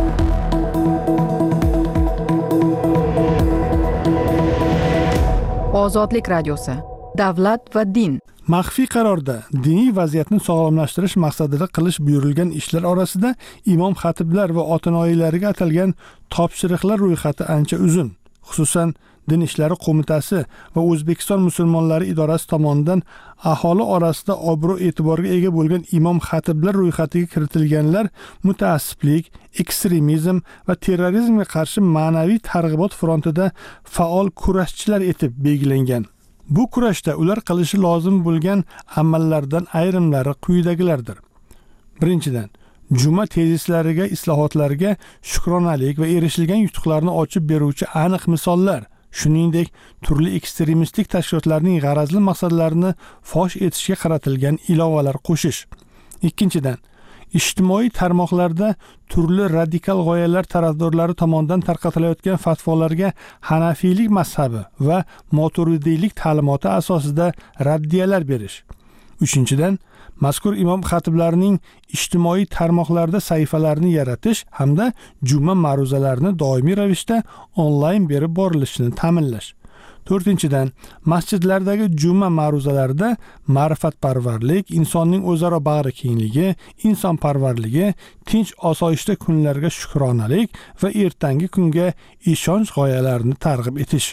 Speaker 6: Ozodlik radiosi, davlat va din.
Speaker 4: Maxfiy qarorda diniy vaziyatni sog'lomlashtirish maqsadida qilish buyurilgan ishlar orasida imom xatiblar va otinoyilariga atalgan topshiriqlar ro'yxati ancha uzun. Xususan din ishlari qo'mitasi va O'zbekiston musulmonlari idorasi tomonidan aholi orasida obro' e'tiborga ega bo'lgan imom xatiblar ro'yxatiga kiritilganlar mutaassiblik, ekstremizm va terrorizmga qarshi ma'naviy targ'ibot frontida faol kurashchilar etib belgilangan. Bu kurashda ular qilishi lozim bo'lgan amallardan ayrimlari quyidagilardir. Birinchidan, juma tezislariga, islohotlarga shukronalik va erishilgan yutuqlarni ochib beruvchi aniq misollar, shuningdek turli ekstremistik tashkilotlarning g'arazli maqsadlarini fosh etishga qaratilgan ilovalar qo'shish. Ikkinchidan, ijtimoiy tarmoqlarda turli radikal g'oyalar tarafdorlari tomonidan tarqatilayotgan fatvolarga Hanafiylik mazhabi va Moturidiylik ta'limoti asosida raddiyalar berish. Uchinchidan, mazkur imom xatiblarining ijtimoiy tarmoqlarda sahifalarini yaratish hamda juma ma'ruzalarini doimiy ravishda onlayn berib borilishini ta'minlash. To'rtinchidan, masjidlardagi juma ma'ruzalarida ma'rifatparvarlik, insonning o'zaro bag'ri kengligi, insonparvarligi, tinch osoyishta kunlarga shukronalik va ertangi kunga ishonch g'oyalarini targ'ib etish.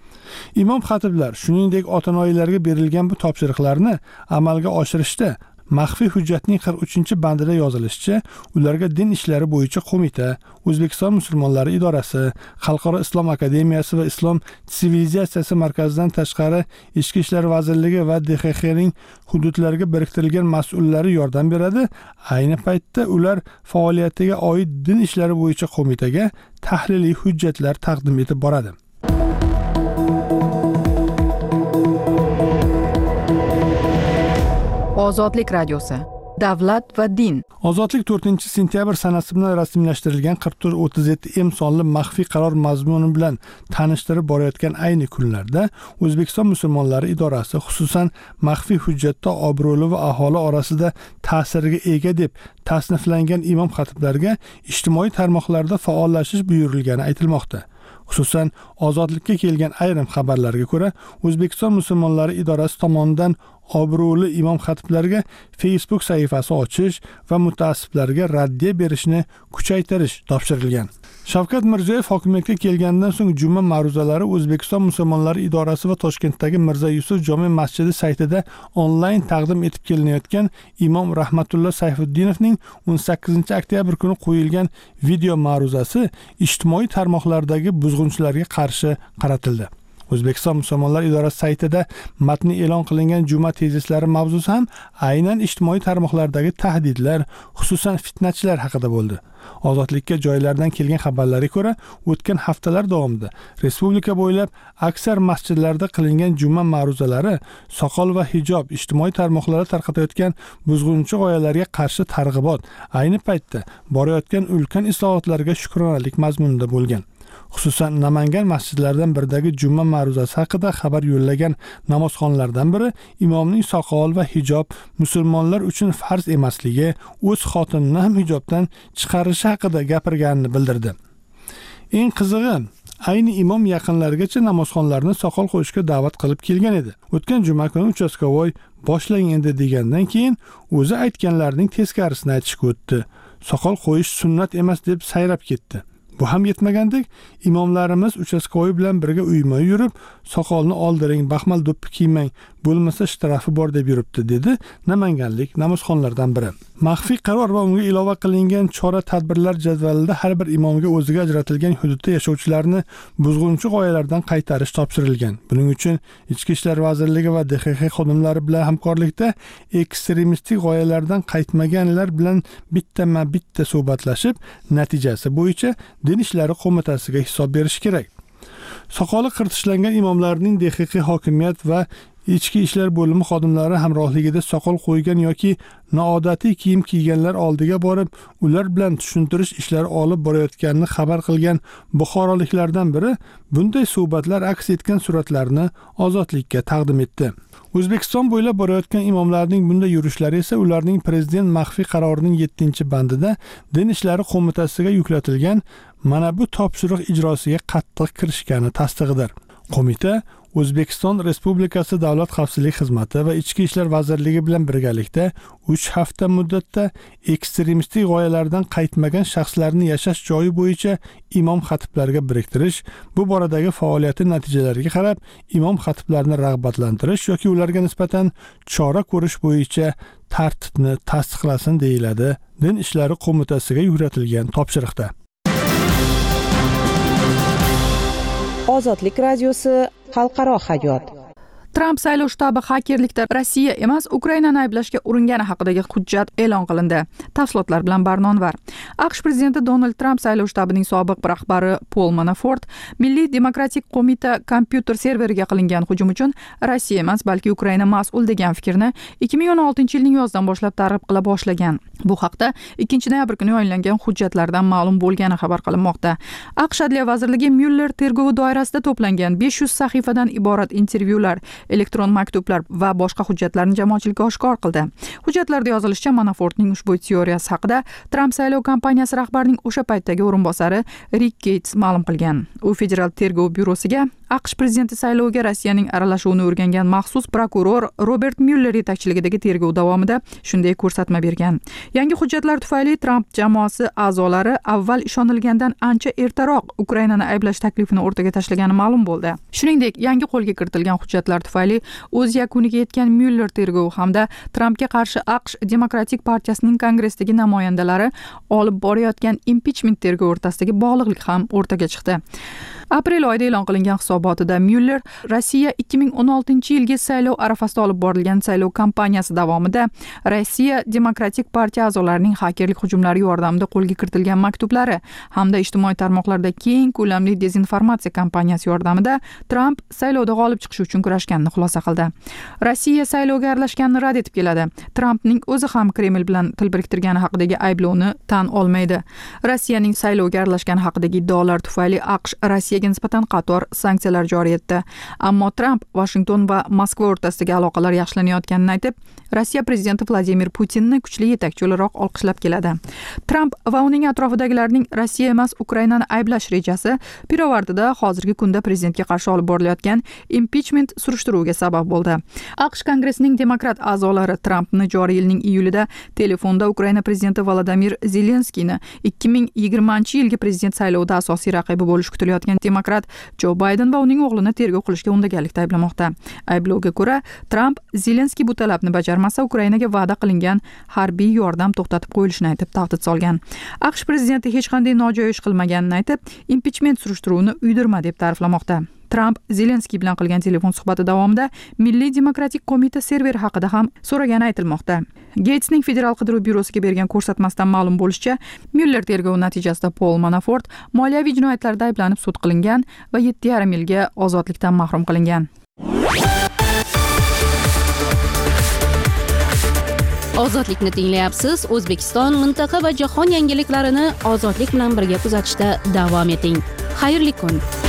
Speaker 4: Imom xatiblar shuningdek otinoyilarga berilgan bu topshiriqlarni amalga oshirishda maxfiy hujjatning qirq uchinchi bandida yozilishicha, ularga din ishlari bo'yicha qo'mita, O'zbekiston musulmonlari idorasi, Xalqaro islom akademiyasi va islom sivilizatsiyasi markazidan tashqari Ichki ishlar vazirligi va D X Xning hududlarga biriktirilgan mas'ullari yordam beradi. Ayni paytda ular faoliyatiga oid din ishlari bo'yicha qo'mitaga tahliliy hujjatlar taqdim etib boradi.
Speaker 6: Ozodlik radiosi, davlat va din.
Speaker 4: Ozodlik to'rtinchi sentyabr sanasi bilan rasmiylashtirilgan qirq to'rt o'ttiz yetti M sonli maxfiy qaror mazmuni bilan tanishtirib borayotgan ayni kunlarda O'zbekiston musulmonlari idorasi xususan maxfiy hujjatda obro'li va aholi orasida ta'siriga ega deb tasniflangan imom xatiblarga ijtimoiy tarmoqlarda faollashish buyurilgani aytilmoqda. Xususan, ozodlikka kelgan ayrim xabarlarga ko'ra, O'zbekiston musulmonlari idorasi tomonidan obro'li imom xatiblarga Facebook sahifasi ochish va mutaassiblarga raddiya berishni kuchaytirish topshirilgan. Shavkat Mirziyoyev hokimiyatga kelgandan so'ng juma ma'ruzalari O'zbekiston musulmonlari idorasi va Toshkentdagi Mirza Yusuf jome masjidi saytida onlayn taqdim etib kelinayotgan imom Rahmatulloh Sayfuddinovning o'n sakkizinchi oktyabr kuni qo'yilgan video ma'ruzasi ijtimoiy tarmoqlardagi buzg'unchilarga qarshi qaratildi. O'zbekiston musulmonlar idorasi saytida matni e'lon qilingan juma tezislari mavzusi ham aynan ijtimoiy tarmoqlardagi tahdidlar, xususan fitnachilar haqida bo'ldi. Ozodlikka joylardan kelgan xabarlarga ko'ra, o'tgan haftalar davomida respublika bo'ylab aksar masjidlarda qilingan juma ma'ruzalari soqol va hijob ijtimoiy tarmoqlarda tarqatayotgan buzg'unchi g'oyalarga qarshi targ'ibot, ayni paytda borayotgan ulkan islohotlarga shukronalik mazmunida bo'lgan. Xususan, Namangan masjidlaridan biridagi juma ma'ruzasi haqida xabar yo'llagan namozxonlardan biri imomning soqol va hijob musulmonlar uchun farz emasligi, o'z xotinini ham hijobdan chiqarishi haqida gapirganini bildirdi. Eng qizig'i, ayni imom yaqinlarigacha namozxonlarni soqol qo'yishga da'vat qilib kelgan edi. O'tgan juma kuni uchastkovoy boshlang endi degandan keyin o'zi aytganlarning teskarisini aytishga o'tdi. Soqol qo'yish sunnat emas deb sayrab ketdi. Bu ham yetmagandek, imomlarimiz uchastkovoy bilan birga uyma yurib, soqolni oldiring, baxmal do'ppi kiymang, bo'lmasa shtrafi bor deb yuribdi, dedi namanganlik namozxonlardan biri. Maxfiy qaror va unga ilova qilingan chora-tadbirlar jadvalida har bir imomga o'ziga ajratilgan hududda yashovchilarni buzg'unchi g'oyalardan qaytarish topshirilgan. Buning uchun Ichki ishlar vazirligi va D X X xodimlari bilan hamkorlikda ekstremistik g'oyalardan qaytmaganlar bilan bittama-bitta suhbatlashib, natijasi bo'yicha Din ishlari qo'mitasiga hisob berish kerak. Soqoli qirtishlangan imomlarning D X X hokimiyat va Ichki ishlar bo'limi xodimlari hamrohligida soqol qo'ygan yoki noodatiy kiyim kiyganlar oldiga borib, ular bilan tushuntirish ishlari olib borayotganini xabar qilgan buxoroliklardan biri bunday suhbatlar aks etgan suratlarni Ozodlikka taqdim etdi. O'zbekiston bo'ylab borayotgan imomlarning bunday yurishlari esa ularning prezident maxfiy qarorining yettinchi bandida Din ishlari qo'mitasiga yuklatilgan mana bu topshiriq ijrosiga qattiq kirishgani tasdig'idir. Qo'mita O'zbekiston Respublikasi Davlat xavfsizlik xizmati va Ichki ishlar vazirligi bilan birgalikda uch hafta muddatda ekstremistik g'oyalardan qaytmagan shaxslarni yashash joyi bo'yicha imom xatiblarga biriktirish, bu boradagi faoliyati natijalariga qarab imom xatiblarni rag'batlantirish yoki ularga nisbatan chora ko'rish bo'yicha tartibni tasdiqlasin deyiladi Din ishlari qo'mitasiga yuklatilgan topshiriqda.
Speaker 7: Ozodlik radiosi xalqaro hayot.
Speaker 6: Tramp saylov shtabi xakerlikda Rossiya emas, Ukrainani ayblashga uringani haqidagi hujjat e'lon qilindi. Tafsilotlar bilan Barnonvar. AQSh prezidenti Donald Tramp saylov shtabining sobiq rahbari Paul Manafort Milliy demokratik qo'mita kompyuter serveriga qilingan hujum uchun Rossiya emas, balki Ukraina mas'ul degan fikrni ikki ming o'n oltinchi yilning yozidan boshlab targ'ib qila boshlagan. Bu haqda ikkinchi noyabr kuni yo'llangan hujjatlardan ma'lum bo'lgani xabar qilinmoqda. AQSh Adliya vazirligi Mueller tergovi doirasida to'plangan besh yuz sahifadan iborat intervyular, elektron maktublar va boshqa hujjatlarni jamoatchilikka oshkor qildi. Hujjatlarda yozilishicha, Manafortning ushbu teoriyasi haqida Tramp saylov kampaniyasi rahbarining o'sha paytdagi o'rinbosari Rick Gates ma'lum qilgan. U federal tergov byurosiga AQSh prezidenti sayloviga Rossiyaning aralashuvini o'rgangan maxsus prokuror Robert Mueller yetakchiligidagi tergov davomida shunday ko'rsatma bergan. Yangi hujjatlar tufayli Tramp jamoasi a'zolari avval ishonilgandan ancha ertaroq Ukrainani ayblash taklifini o'rtaga tashlagani ma'lum bo'ldi. Shuningdek, yangi qo'lga kiritilgan hujjatlar tufayli o'z yakuniga yetgan Mueller tergovi hamda Trampga qarshi AQSh Demokratik partiyasining kongressdagi namoyandalari olib borayotgan impichment tergovi o'rtasidagi bog'liqlik ham o'rtaga chiqdi. Aprel oyida e'lon qilingan hisobotida Myuller Rossiya ikki ming o'n oltinchi yilgi saylov arafasida olib borilgan saylov kampaniyasi davomida Rossiya Demokratik partiya a'zolarining xakerlik hujumlari yordamida qo'lga kiritilgan maktublari hamda ijtimoiy tarmoqlarda keng ko'lamli dezinformatsiya kampaniyasi yordamida Trump saylovda g'olib chiqish uchun kurashganini xulosa qildi. Rossiya saylovga aralashganini rad etib keladi. Trumpning o'zi ham Kreml bilan til biriktirgani haqidagi ayblovni tan olmaydi. Rossiyaning saylovga aralashgani haqidagi iddaolar tufayli AQSh Rossiyaga nisbatan qator sanksiyalar joriy etdi. Ammo Trump Washington va Moskva o'rtasidagi aloqalar yaxshilanayotganini aytib, Rossiya prezidenti Vladimir Putinni kuchli yetakchi o'laroq olqishlab keladi. Trump va uning atrofidagilarning Rossiya emas Ukrainani ayblash rejasi pirovardida hozirgi kunda prezidentga qarshi olib borilayotgan impichment surishtiruviga sabab bo'ldi. AQSh Kongressining demokrat a'zolari Trumpni joriy yilning iyulida telefonda Ukraina prezidenti Volodymyr Zelenskiyni ikki ming yigirmanchi yilgi prezident saylovida asosiy raqibi bo'lish kutilayotgan demokrat Jo Bayden va uning o'g'lini tergov qilishga undaganlikda ayblamoqda. Ayblovga ko'ra, Trump Zelenskiy bu talabni bajarmasa Ukrainaga va'da qilingan harbiy yordam to'xtatib qo'yilishini aytib tahdid solgan. AQSh prezidenti hech qanday nojo'ya ish qilmaganini aytib, impichment surishtiruvini uydirma deb ta'riflamoqda. Trump Zelenskiy bilan qilgan telefon suhbati davomida Milliy demokratik qo'mita serveri haqida ham so'ragani aytilmoqda. Gatesning Federal qidiruv byurosiga bergan ko'rsatmasidan ma'lum bo'lishicha, Myuller tergovi natijasida Paul Manafort moliyaviy jinoyatlarda ayblanib sud qilingan va yetti yarim yilga ozodlikdan mahrum qilingan.
Speaker 1: Ozodlikni tinglayapsiz. O'zbekiston, mintaqa va jahon yangiliklarini ozodlik bilan birga kuzatishda davom eting. Xayrli kun.